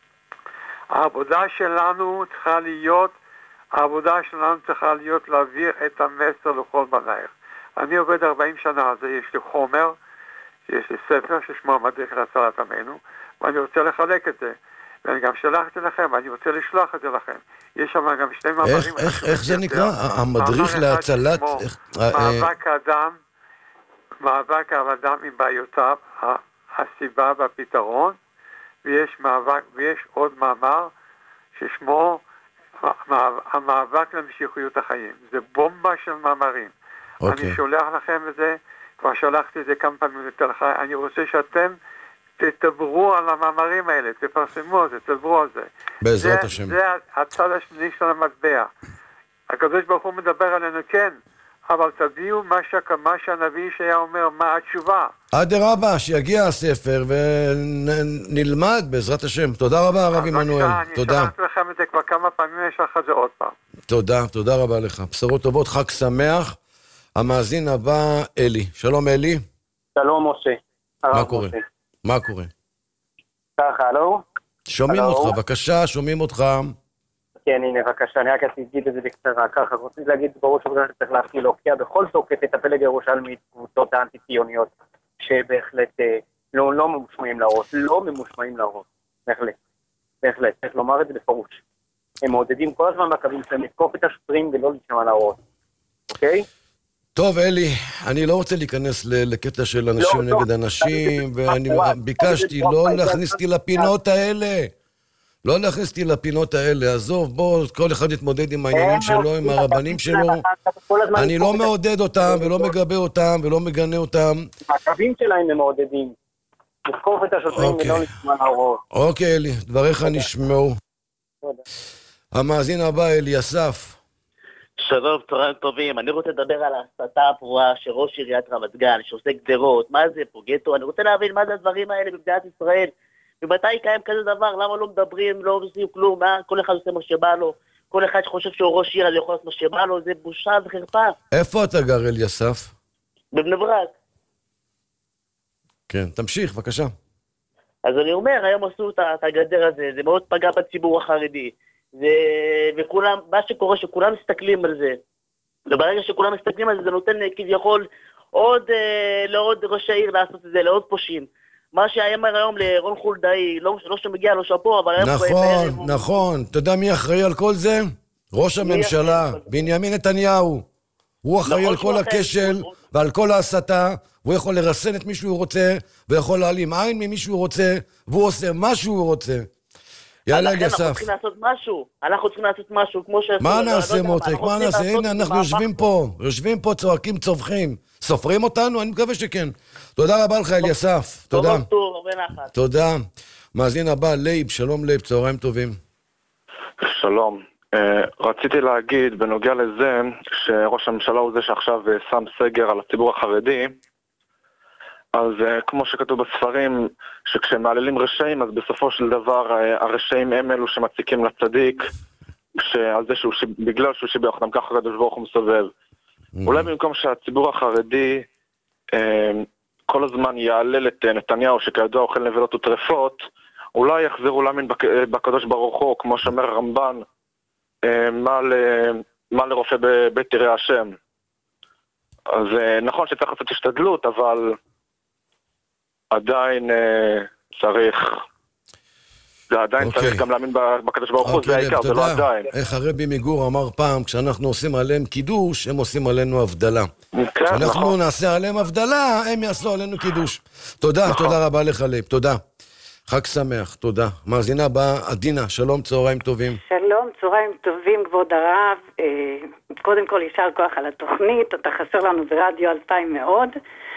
העבודה שלנו צריכה להיות, העבודה שלנו צריכה להיות להעביר את המסר לכל בנייך. אני עובד ארבעים שנה על זה, יש לי חומר, יש לי ספר ששמו המדריך להצלת עמנו, ואני רוצה לחלק את זה. ואני גם שלחתי לכם, ואני רוצה לשלוח את זה לכם. יש שם גם שני מאמרים. איך, איך, איך זה נקרא? המדריך להצלת... מאבק האדם, מאבק האדם עם בעיותיו, הסיבה והפתרון, ויש מאבק, ויש עוד מאמר ששמו המאבק למשיחיות החיים. זה בומבה של מאמרים. אני שולח לכם את זה, כבר שלחתי את זה כמה פעמים לתל חי, אני רוצה שאתם תדברו על המאמרים האלה, תפרסמו את זה, תדברו על זה. בעזרת השם. זה הצד השני של המטבע. הקדוש ברוך הוא מדבר עלינו, כן, אבל תביאו מה שהנביא ישעיהו אומר, מה התשובה. אדרבה, שיגיע הספר ונלמד בעזרת השם. תודה רבה, הרב עמנואל. תודה. אני שלחתי לכם את זה כבר כמה פעמים, יש לך את זה עוד פעם. תודה, תודה רבה לך. בשורות טובות, חג שמח. המאזין הבא, אלי. שלום אלי. שלום משה. מה קורה? מה קורה? ככה, לא? שומעים אותך, בבקשה, שומעים אותך. כן, הנה, בבקשה, אני רק אגיד את זה בקצרה. ככה, רוצה להגיד בראש ובראש שצריך להפעיל להוקיע בכל תוקף את הפלג הירושלמי, קבוצות האנטי-ציוניות, שבהחלט לא, לא ממושמעים להראות, לא ממושמעים להראות, בהחלט, בהחלט, צריך לומר את זה בפירוש. הם מעודדים כל הזמן בקווים שלהם לתקוף את השוטרים ולא לשמוע להראות, אוקיי? טוב, אלי, אני לא רוצה להיכנס לקטע של אנשים נגד אנשים, ואני ביקשתי לא להכניס אותי לפינות האלה. לא להכניס אותי לפינות האלה. עזוב, בוא, כל אחד יתמודד עם העניינים שלו, עם הרבנים שלו. אני לא מעודד אותם, ולא מגבה אותם, ולא מגנה אותם. הקווים שלהם הם מעודדים. לתקוף את השוטרים ולא לשמוע להראות. אוקיי, אלי, דבריך נשמעו. המאזין הבא, אלי אסף. שלום, צהריים טובים. אני רוצה לדבר על ההסתה הפרועה של ראש עיריית רמת גן, שעושה גדרות, מה זה פה, גטו? אני רוצה להבין מה זה הדברים האלה במדינת ישראל. ומתי קיים כזה דבר? למה לא מדברים, לא עושים כלום? מה? כל אחד עושה מה שבא לו. כל אחד שחושב שהוא ראש עיר, אז יכול לעשות מה שבא לו. זה בושה וחרפה. איפה אתה גר, אלי אסף? בבני ברק. כן, תמשיך, בבקשה. אז אני אומר, היום עשו את הגדר הזה, זה מאוד פגע בציבור החרדי. זה, וכולם, מה שקורה שכולם מסתכלים על זה, וברגע שכולם מסתכלים על זה, זה נותן כביכול עוד, אה, לעוד ראשי עיר לעשות את זה, לעוד פושעים. מה שהאמר היום לרון חולדאי, לא, לא שמגיע לו שפו, אבל... נכון, נכון, נכון. אתה יודע מי אחראי על כל זה? ראש הממשלה, בנימין נתניהו. הוא אחראי על כל הכשל ועל כל ההסתה, הוא יכול לרסן את מי שהוא רוצה, ויכול להעלים עין ממי שהוא רוצה, והוא עושה מה שהוא רוצה. יאללה, אלי אסף. אנחנו צריכים לעשות משהו, אנחנו צריכים לעשות משהו, כמו ש... מה נעשה, מותק? מה נעשה? הנה, אנחנו יושבים פה, יושבים פה, צועקים, צווחים. סופרים אותנו? אני מקווה שכן. תודה רבה לך, אלי אסף. תודה. תודה. מאזין הבא, לייב, שלום לייב, צהריים טובים. שלום. רציתי להגיד, בנוגע לזה, שראש הממשלה הוא זה שעכשיו שם סגר על הציבור החרדי, אז כמו שכתוב בספרים, שכשמעללים רשעים, אז בסופו של דבר הרשעים הם אלו שמציקים לצדיק, שעל זה שהוא, בגלל שהוא שיבח אותם ככה הקדוש ברוך הוא מסובב. אולי במקום שהציבור החרדי כל הזמן יעלל את נתניהו, שכידוע אוכל נבלות וטרפות, אולי יחזרו להאמין בקדוש ברוך הוא, כמו שאומר הרמב"ן, מה לרופא בבית תראה השם. אז נכון שצריך לעשות השתדלות, אבל עדיין צריך זה עדיין אוקיי. צריך גם להאמין בקדוש ברוך הוא, אוקיי, זה העיקר, זה לא עדיין. איך הרבי מגור אמר פעם, כשאנחנו עושים עליהם קידוש, הם עושים עלינו הבדלה. כן, כשאנחנו נכון. נעשה עליהם הבדלה, הם יעשו עלינו קידוש. תודה, נכון. תודה רבה לך לב, תודה. חג שמח, תודה. מאזינה הבאה, עדינה, שלום, צהריים טובים. שלום, צהריים טובים, כבוד הרב. אה, קודם כל, יישר כוח על התוכנית, אתה חסר לנו ברדיו אלפיים מאוד.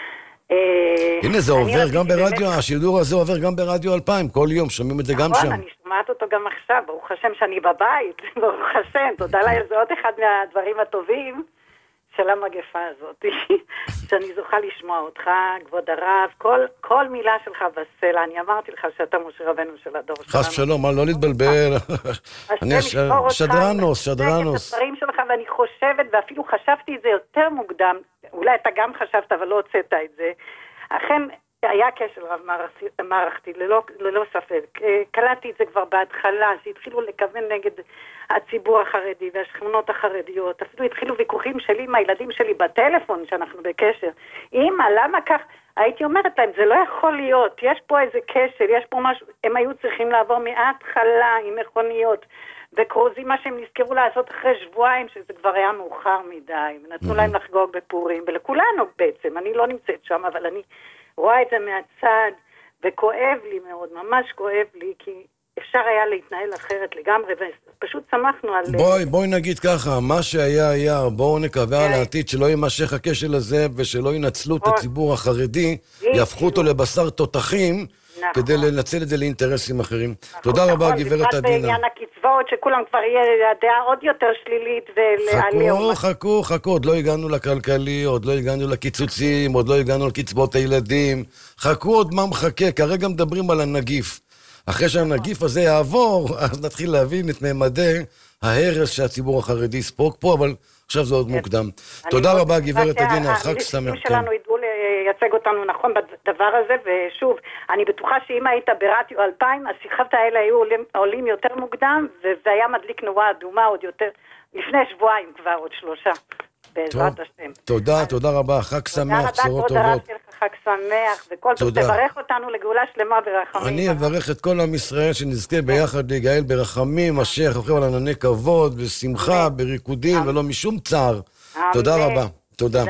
אה, הנה, זה עובר גם ברדיו, באמת... השידור הזה עובר גם ברדיו אלפיים, כל יום, שומעים את זה גם שם. אני שומעת אותו גם עכשיו, ברוך השם שאני בבית, ברוך השם, תודה לאל, זה עוד אחד מהדברים הטובים של המגפה הזאת, שאני זוכה לשמוע אותך, כבוד הרב, כל, כל מילה שלך בסלע, אני אמרתי לך שאתה משה רבנו של הדור שלנו. חס שלום, מה, לא להתבלבל. אני שדרנוס, שדרנוס. את הדברים שלך, ואני חושבת, ואפילו חשבתי את זה יותר מוקדם, אולי אתה גם חשבת, אבל לא הוצאת את זה. אכן, היה כשל רב מערכתי, ללא, ללא ספק. קלטתי את זה כבר בהתחלה, שהתחילו לכוון נגד הציבור החרדי והשכונות החרדיות. אפילו התחילו ויכוחים שלי עם הילדים שלי בטלפון, שאנחנו בקשר. אמא, למה כך? הייתי אומרת להם, זה לא יכול להיות. יש פה איזה כשל, יש פה משהו. הם היו צריכים לעבור מההתחלה עם מכוניות וקרוזים, מה שהם נזכרו לעשות אחרי שבועיים, שזה כבר היה מאוחר מדי. נתנו להם לחגוג בפורים, ולכולנו בעצם. אני לא נמצאת שם, אבל אני רואה את זה מהצד, וכואב לי מאוד, ממש כואב לי, כי אפשר היה להתנהל אחרת לגמרי, ופשוט שמחנו על... בואי, בואי נגיד ככה, מה שהיה היה, בואו נקווה על העתיד שלא יימשך הכשל הזה, ושלא ינצלו את הציבור החרדי, יהפכו אותו לבשר תותחים, כדי לנצל את זה לאינטרסים אחרים. תודה רבה, גברת עדינה. בעניין הקצבאות, שכולם כבר יהיה הדעה עוד יותר שלילית חכו, חכו, חכו, עוד לא הגענו לכלכלי, עוד לא הגענו לקיצוצים, עוד לא הגענו לקצבאות הילדים. חכו עוד מה מחכה, כרגע מדברים על הנגיף. אחרי שהנגיף הזה יעבור, אז נתחיל להבין את ממדי ההרס שהציבור החרדי יספוג פה, אבל עכשיו זה עוד מוקדם. תודה רבה, גברת עדינה, חג שמח. הנשיאים שלנו ידעו לייצג אותנו נכון בדבר הזה, ושוב, אני בטוחה שאם היית ברדיו אלפיים, השיחות האלה היו עולים יותר מוקדם, וזה היה מדליק נורה אדומה עוד יותר, לפני שבועיים כבר, עוד שלושה, בעזרת השם. תודה, תודה רבה, חג שמח, בשורות טובות. חג שמח, וכל טוב, תברך אותנו לגאולה שלמה ברחמים. אני אברך את כל עם ישראל שנזכה ביחד להיגאל ברחמים, אשר חוכב על ענני כבוד ושמחה, בריקודים ולא משום צער. תודה רבה, תודה.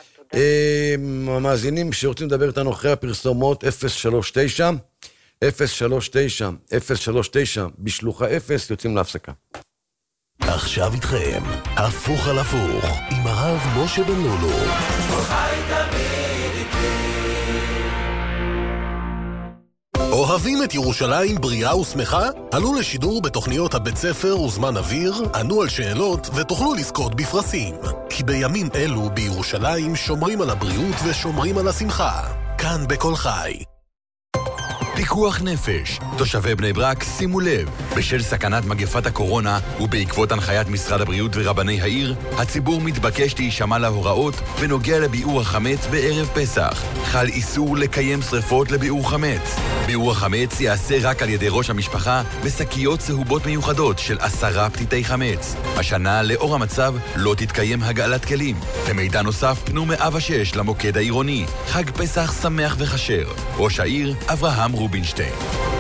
המאזינים שרוצים לדבר איתנו אחרי הפרסומות, אפס שלוש תשע, אפס שלוש תשע, אפס שלוש תשע, בשלוחה אפס, יוצאים להפסקה. עכשיו איתכם, הפוך על הפוך, עם הרב משה בן לולו. אוהבים את ירושלים בריאה ושמחה? עלו לשידור בתוכניות הבית ספר וזמן אוויר, ענו על שאלות ותוכלו לזכות בפרסים. כי בימים אלו בירושלים שומרים על הבריאות ושומרים על השמחה. כאן בכל חי. פיקוח נפש. תושבי בני ברק, שימו לב, בשל סכנת מגפת הקורונה ובעקבות הנחיית משרד הבריאות ורבני העיר, הציבור מתבקש להישמע להוראות ונוגע לביעור החמץ בערב פסח. חל איסור לקיים שריפות לביעור חמץ. ביעור החמץ יעשה רק על ידי ראש המשפחה בשקיות צהובות מיוחדות של עשרה פתיתי חמץ. השנה, לאור המצב, לא תתקיים הגעלת כלים. למידע נוסף, פנו מאה ושש למוקד העירוני. חג פסח שמח וחשר. ראש העיר, אברהם רובינשטיין.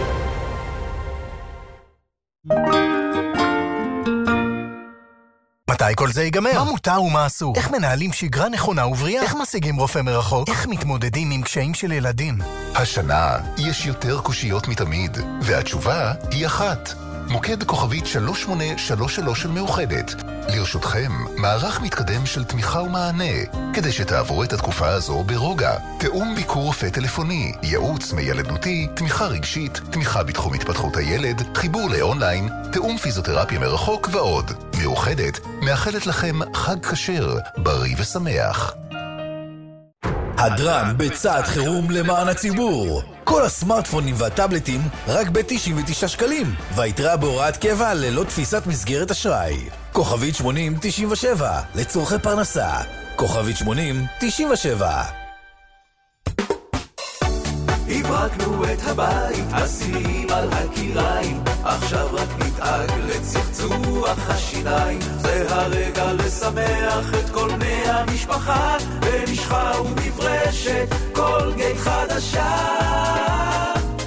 מתי כל זה ייגמר? מה מותר ומה אסור? איך מנהלים שגרה נכונה ובריאה? איך משיגים רופא מרחוק? איך מתמודדים עם קשיים של ילדים? השנה יש יותר קושיות מתמיד, והתשובה היא אחת. מוקד כוכבית שלוש שמונה שלוש שלוש של מאוחדת. לרשותכם, מערך מתקדם של תמיכה ומענה, כדי שתעברו את התקופה הזו ברוגע. תאום ביקור רופא טלפוני, ייעוץ מילדותי, תמיכה רגשית, תמיכה בתחום התפתחות הילד, חיבור לאונליין, תאום פיזיותרפיה מרחוק ועוד. מאוחדת מאחלת לכם חג כשר, בריא ושמח. הדרן בצעד חירום למען הציבור. כל הסמארטפונים והטאבלטים רק ב-תשעים ותשעה שקלים, והיתרה בהוראת קבע ללא תפיסת מסגרת אשראי. כוכבית שמונים תשעים ושבע, לצורכי פרנסה. כוכבית שמונים תשעים ושבע. הברקנו את הבית, השיאים על הקיריים, עכשיו רק נתאג לצחצוח השיניים. זה הרגע לשמח את כל בני המשפחה, במשחה ובברשת כל גית חדשה.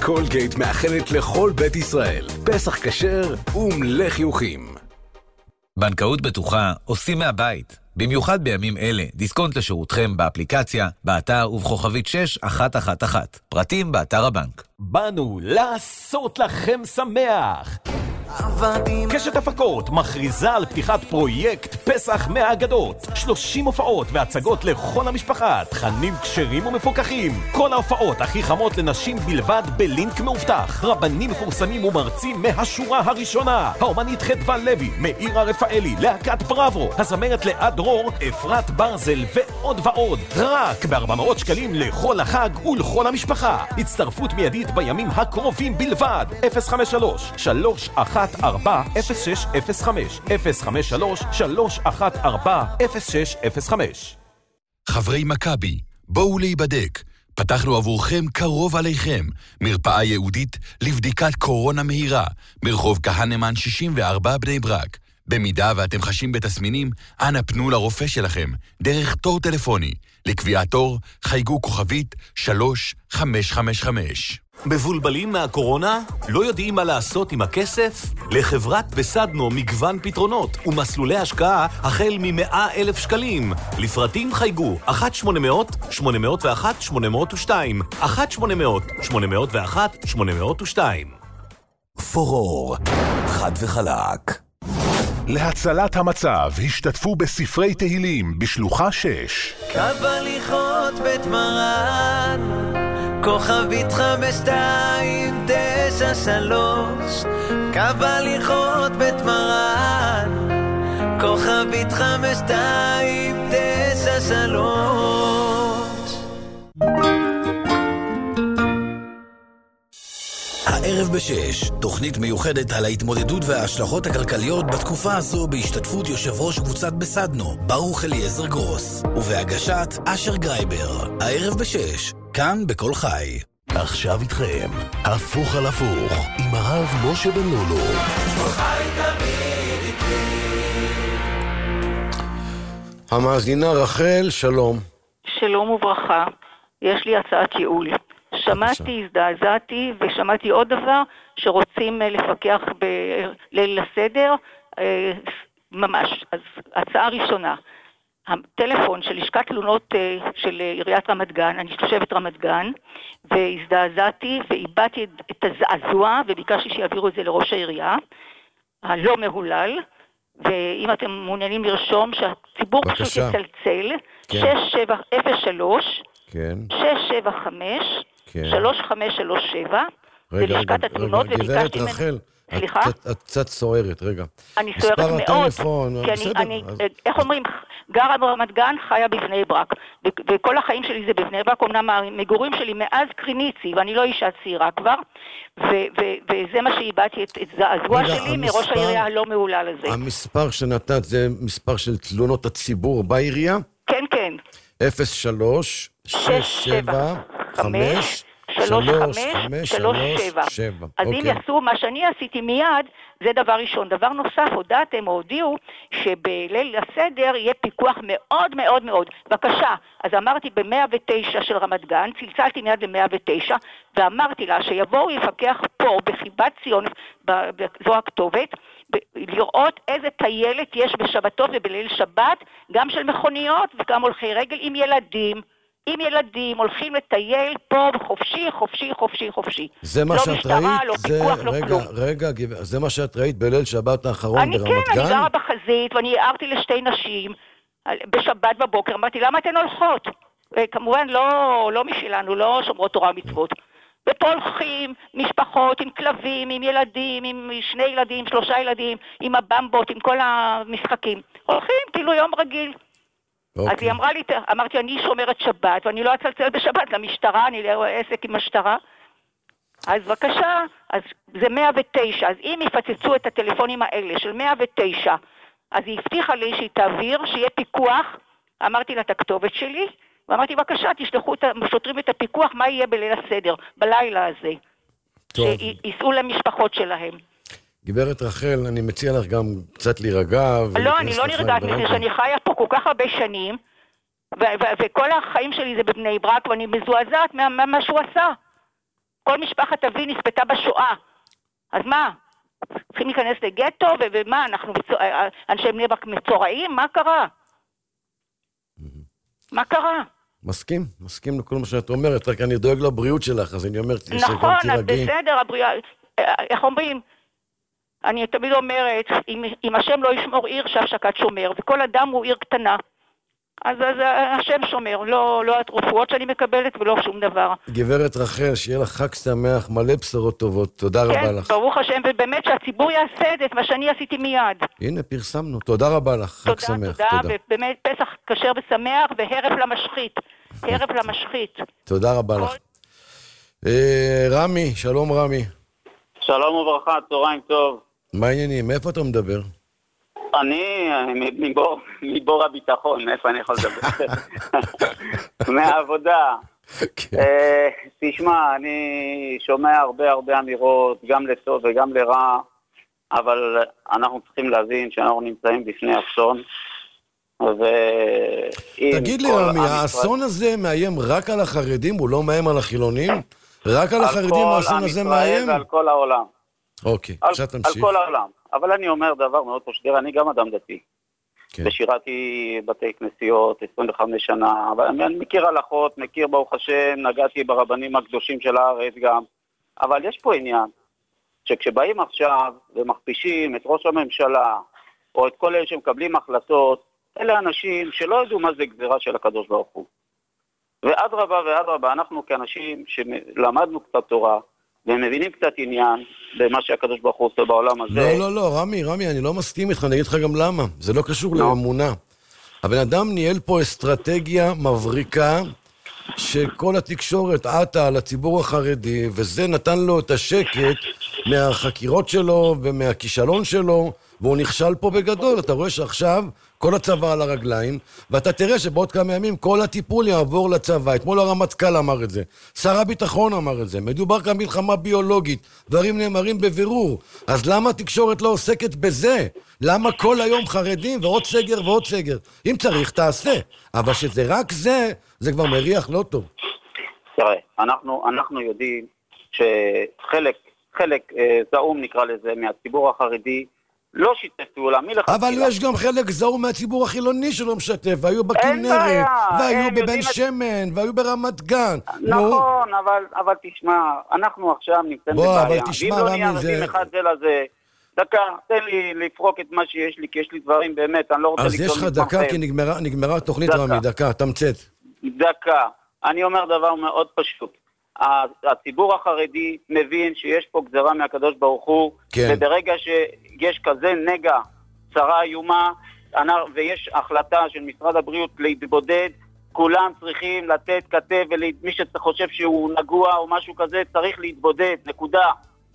קולגייט מאחלת לכל בית ישראל פסח כשר ומלא חיוכים. בנקאות בטוחה עושים מהבית. במיוחד בימים אלה, דיסקונט לשירותכם באפליקציה, באתר ובכוכבית שש אחת אחת אחת. פרטים באתר הבנק. באנו לעשות לכם שמח! קשת הפקות מכריזה על פתיחת פרויקט פסח מהאגדות. שלושים הופעות והצגות לכל המשפחה, תכנים כשרים ומפוקחים. כל ההופעות הכי חמות לנשים בלבד בלינק מאובטח. רבנים מפורסמים ומרצים מהשורה הראשונה. האומנית חדווה לוי, מאירה רפאלי, להקת בראבו, הזמרת לאה דרור, אפרת ברזל ועוד ועוד. רק ב-ארבע מאות שקלים לכל החג ולכל המשפחה. הצטרפות מיידית בימים הקרובים בלבד. אפס חמש שלוש שלוש אחת ארבע אפס שש אפס חמש אפס חמש שלוש שלוש אחת ארבע אפס שש אפס חמש. חברי מכבי, בואו להיבדק. פתחנו עבורכם קרוב עליכם מרפאה ייעודית לבדיקת קורונה מהירה ברחוב כהנמן שישים וארבע בני ברק. במידה ואתם חשים בתסמינים, אנא פנו לרופא שלכם דרך תור טלפוני. לקביעת תור חייגו כוכבית שלוש חמש חמש חמש. מבולבלים מהקורונה? לא יודעים מה לעשות עם הכסף? לחברת בסדנו מגוון פתרונות ומסלולי השקעה החל מ-מאה אלף שקלים. לפרטים חייגו אחת שמונה מאות שמונה מאות ואחת שמונה מאות ושתיים אחת שמונה מאות שמונה מאות ואחת שמונה מאות ושתיים. פורור, חד וחלק. להצלת המצב השתתפו בספרי תהילים בשלוחה שש. קו הליכות בית מרן, כוכבית חמש שתיים תשע שלוש. קו הליכות בית מרן, כוכבית חמש שתיים תשע שלוש. הערב בשש, תוכנית מיוחדת על ההתמודדות וההשלכות הכלכליות בתקופה הזו בהשתתפות יושב ראש קבוצת בסדנו, ברוך אליעזר גרוס, ובהגשת אשר גרייבר. הערב בשש, כאן בכל חי. עכשיו איתכם, הפוך על הפוך, עם הרב משה בן לולו. חי תמיד איתי. המאזינה רחל, שלום. שלום וברכה. יש לי הצעת ייעול. שמעתי, הזדעזעתי, ושמעתי עוד דבר, שרוצים לפקח בליל הסדר, ממש. אז הצעה ראשונה, הטלפון של לשכת תלונות של עיריית רמת גן, אני תושבת רמת גן, והזדעזעתי ואיבדתי את הזעזוע, וביקשתי שיעבירו את זה לראש העירייה, הלא מהולל, ואם אתם מעוניינים לרשום שהציבור פשוט יצלצל, שש שבע אפס שלוש שש שבע חמש שלוש חמש שלוש שבע, זה לשכת התלונות, גברת רחל, סליחה? את קצת סוערת, רגע. אני סוערת מאוד, כי אני, איך אומרים, גרה ברמת גן, חיה בבני ברק, וכל החיים שלי זה בבני ברק, אמנם המגורים שלי מאז קריניצי, ואני לא אישה צעירה כבר, וזה מה שאיבדתי את זעזוע שלי מראש העירייה הלא מהולל הזה. המספר שנתת זה מספר של תלונות הציבור בעירייה? כן, כן. אפס שלוש שש שבע חמש שלוש חמש שלוש שבע. אז אם יעשו מה שאני עשיתי מיד, זה דבר ראשון. דבר נוסף, הודעתם או הודיעו שבליל הסדר יהיה פיקוח מאוד מאוד מאוד. בבקשה, אז אמרתי ב-מאה ותשע של רמת גן, צלצלתי מיד ל-מאה ותשע, ואמרתי לה שיבואו יפקח פה בחיבת ציון, זו הכתובת, לראות איזה טיילת יש בשבתות ובליל שבת, גם של מכוניות וגם הולכי רגל עם ילדים. עם ילדים הולכים לטייל פה חופשי, חופשי, חופשי, חופשי. זה מה לא שאת משטרה, ראית? לא זה, פיקוח, לא רגע, כלום. רגע, זה מה שאת ראית בליל שבת האחרון ברמת גן? אני כן, אני גרה בחזית, ואני הערתי לשתי נשים בשבת בבוקר, אמרתי, למה אתן הולכות? כמובן לא, לא משלנו, לא שומרות תורה ומצוות. ופה הולכים משפחות עם כלבים, עם ילדים, עם שני ילדים, שלושה ילדים, עם הבמבות, עם כל המשחקים. הולכים כאילו יום רגיל. אז היא אמרה לי, אמרתי, אני שומרת שבת, ואני לא אצלצל בשבת למשטרה, אני לא עסק עם משטרה. אז בבקשה, אז זה מאה ותשע, אז אם יפצצו את הטלפונים האלה של מאה ותשע, אז היא הבטיחה לי שהיא תעביר, שיהיה פיקוח, אמרתי לה את הכתובת שלי, ואמרתי, בבקשה, תשלחו את השוטרים את הפיקוח, מה יהיה בליל הסדר, בלילה הזה, שיסעו למשפחות שלהם. גברת רחל, אני מציע לך גם קצת להירגע. לא, אני לא נרגעת מזה שאני חיה פה כל כך הרבה שנים, וכל החיים שלי זה בבני ברק, ואני מזועזעת מה שהוא עשה. כל משפחת אבי נספתה בשואה. אז מה? צריכים להיכנס לגטו, ומה, אנחנו אנשי בני ברק מצורעים? מה קרה? מה קרה? מסכים, מסכים לכל מה שאת אומרת, רק אני דואג לבריאות שלך, אז אני אומר, נכון, בסדר, הבריאות, איך אומרים? אני תמיד אומרת, אם, אם השם לא ישמור עיר, שהשקת שומר, וכל אדם הוא עיר קטנה. אז, אז השם שומר, לא, לא התרופות שאני מקבלת ולא שום דבר. גברת רחל, שיהיה לך חג שמח, מלא בשורות טובות, תודה כן, רבה לך. כן, ברוך השם, ובאמת שהציבור יעשה את מה שאני עשיתי מיד. הנה, פרסמנו, תודה רבה לך, חג תודה, שמח. תודה, תודה, ובאמת פסח כשר ושמח, והרף למשחית, הרף למשחית. תודה רבה לך. אה, רמי, שלום רמי. שלום וברכה, צהריים טוב. מה העניינים? מאיפה אתה מדבר? אני, מבור, מבור הביטחון, מאיפה אני יכול לדבר? מהעבודה. תשמע, אני שומע הרבה הרבה אמירות, גם לטוב וגם לרע, אבל אנחנו צריכים להבין שאנחנו נמצאים בפני אסון. תגיד לי רמי, האסון הזה מאיים רק על החרדים, הוא לא מאיים על החילונים? רק על החרדים האסון הזה מאיים? ועל כל העולם. אוקיי, עכשיו תמשיך. על כל העולם. אבל אני אומר דבר מאוד פשוט, אני גם אדם דתי. כן. ושירתי בתי כנסיות עשרים וחמש שנה, אבל אני מכיר הלכות, מכיר ברוך השם, נגעתי ברבנים הקדושים של הארץ גם, אבל יש פה עניין, שכשבאים עכשיו ומכפישים את ראש הממשלה, או את כל אלה שמקבלים החלטות, אלה אנשים שלא ידעו מה זה גזירה של הקדוש ברוך הוא. ואדרבה ואדרבה, אנחנו כאנשים שלמדנו קצת תורה, והם מבינים קצת עניין במה שהקדוש ברוך הוא עושה בעולם הזה. לא, לא, לא, רמי, רמי, אני לא מסכים איתך, אני אגיד לך גם למה. זה לא קשור לאמונה. הבן אדם ניהל פה אסטרטגיה מבריקה, שכל התקשורת עטה על הציבור החרדי, וזה נתן לו את השקט מהחקירות שלו ומהכישלון שלו, והוא נכשל פה בגדול. אתה רואה שעכשיו כל הצבא על הרגליים, ואתה תראה שבעוד כמה ימים כל הטיפול יעבור לצבא. אתמול הרמטכ"ל אמר את זה, שר הביטחון אמר את זה, מדובר כאן מלחמה ביולוגית, דברים נאמרים בבירור. אז למה התקשורת לא עוסקת בזה? למה כל היום חרדים ועוד סגר ועוד סגר? אם צריך תעשה, אבל שזה רק זה, זה כבר מריח לא טוב. תראה, אנחנו, אנחנו יודעים שחלק, חלק אה, זעום נקרא לזה מהציבור החרדי, לא שיתף פעולה, מי לך? אבל יש גם חלק זהו מהציבור החילוני שלא משתף, והיו בכנרת, והיו בבן שמן, והיו ברמת גן. נכון, אבל, אבל תשמע, אנחנו עכשיו נמצאים בבעיה. בוא, אבל תשמע, רמי, זה... אם אחד זה לזה, דקה, תן לי לפרוק את מה שיש לי, כי יש לי דברים באמת, אני לא רוצה אז יש לך דקה, כי נגמרה, נגמרה תוכנית רמי, דקה, תמצאת. דקה, אני אומר דבר מאוד פשוט. הציבור החרדי מבין שיש פה גזרה מהקדוש ברוך הוא, כן. וברגע שיש כזה נגע, צרה איומה, ויש החלטה של משרד הבריאות להתבודד, כולם צריכים לתת כתף, ומי שחושב שהוא נגוע או משהו כזה צריך להתבודד, נקודה.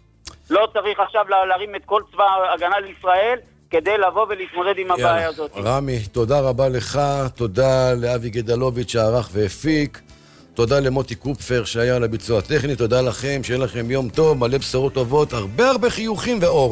לא צריך עכשיו להרים את כל צבא הגנה לישראל, כדי לבוא ולהתמודד עם הבעיה הזאת. רמי, תודה רבה לך, תודה לאבי גדלוביץ' שערך והפיק, תודה למוטי קופפר שהיה על הביצוע הטכני, תודה לכם, שיהיה לכם יום טוב, מלא בשורות טובות, הרבה הרבה חיוכים ואור.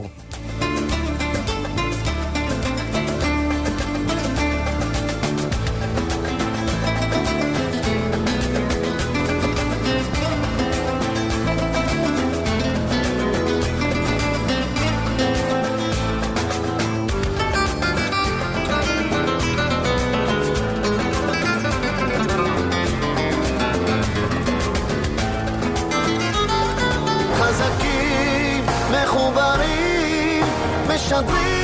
מחוברים, משדרים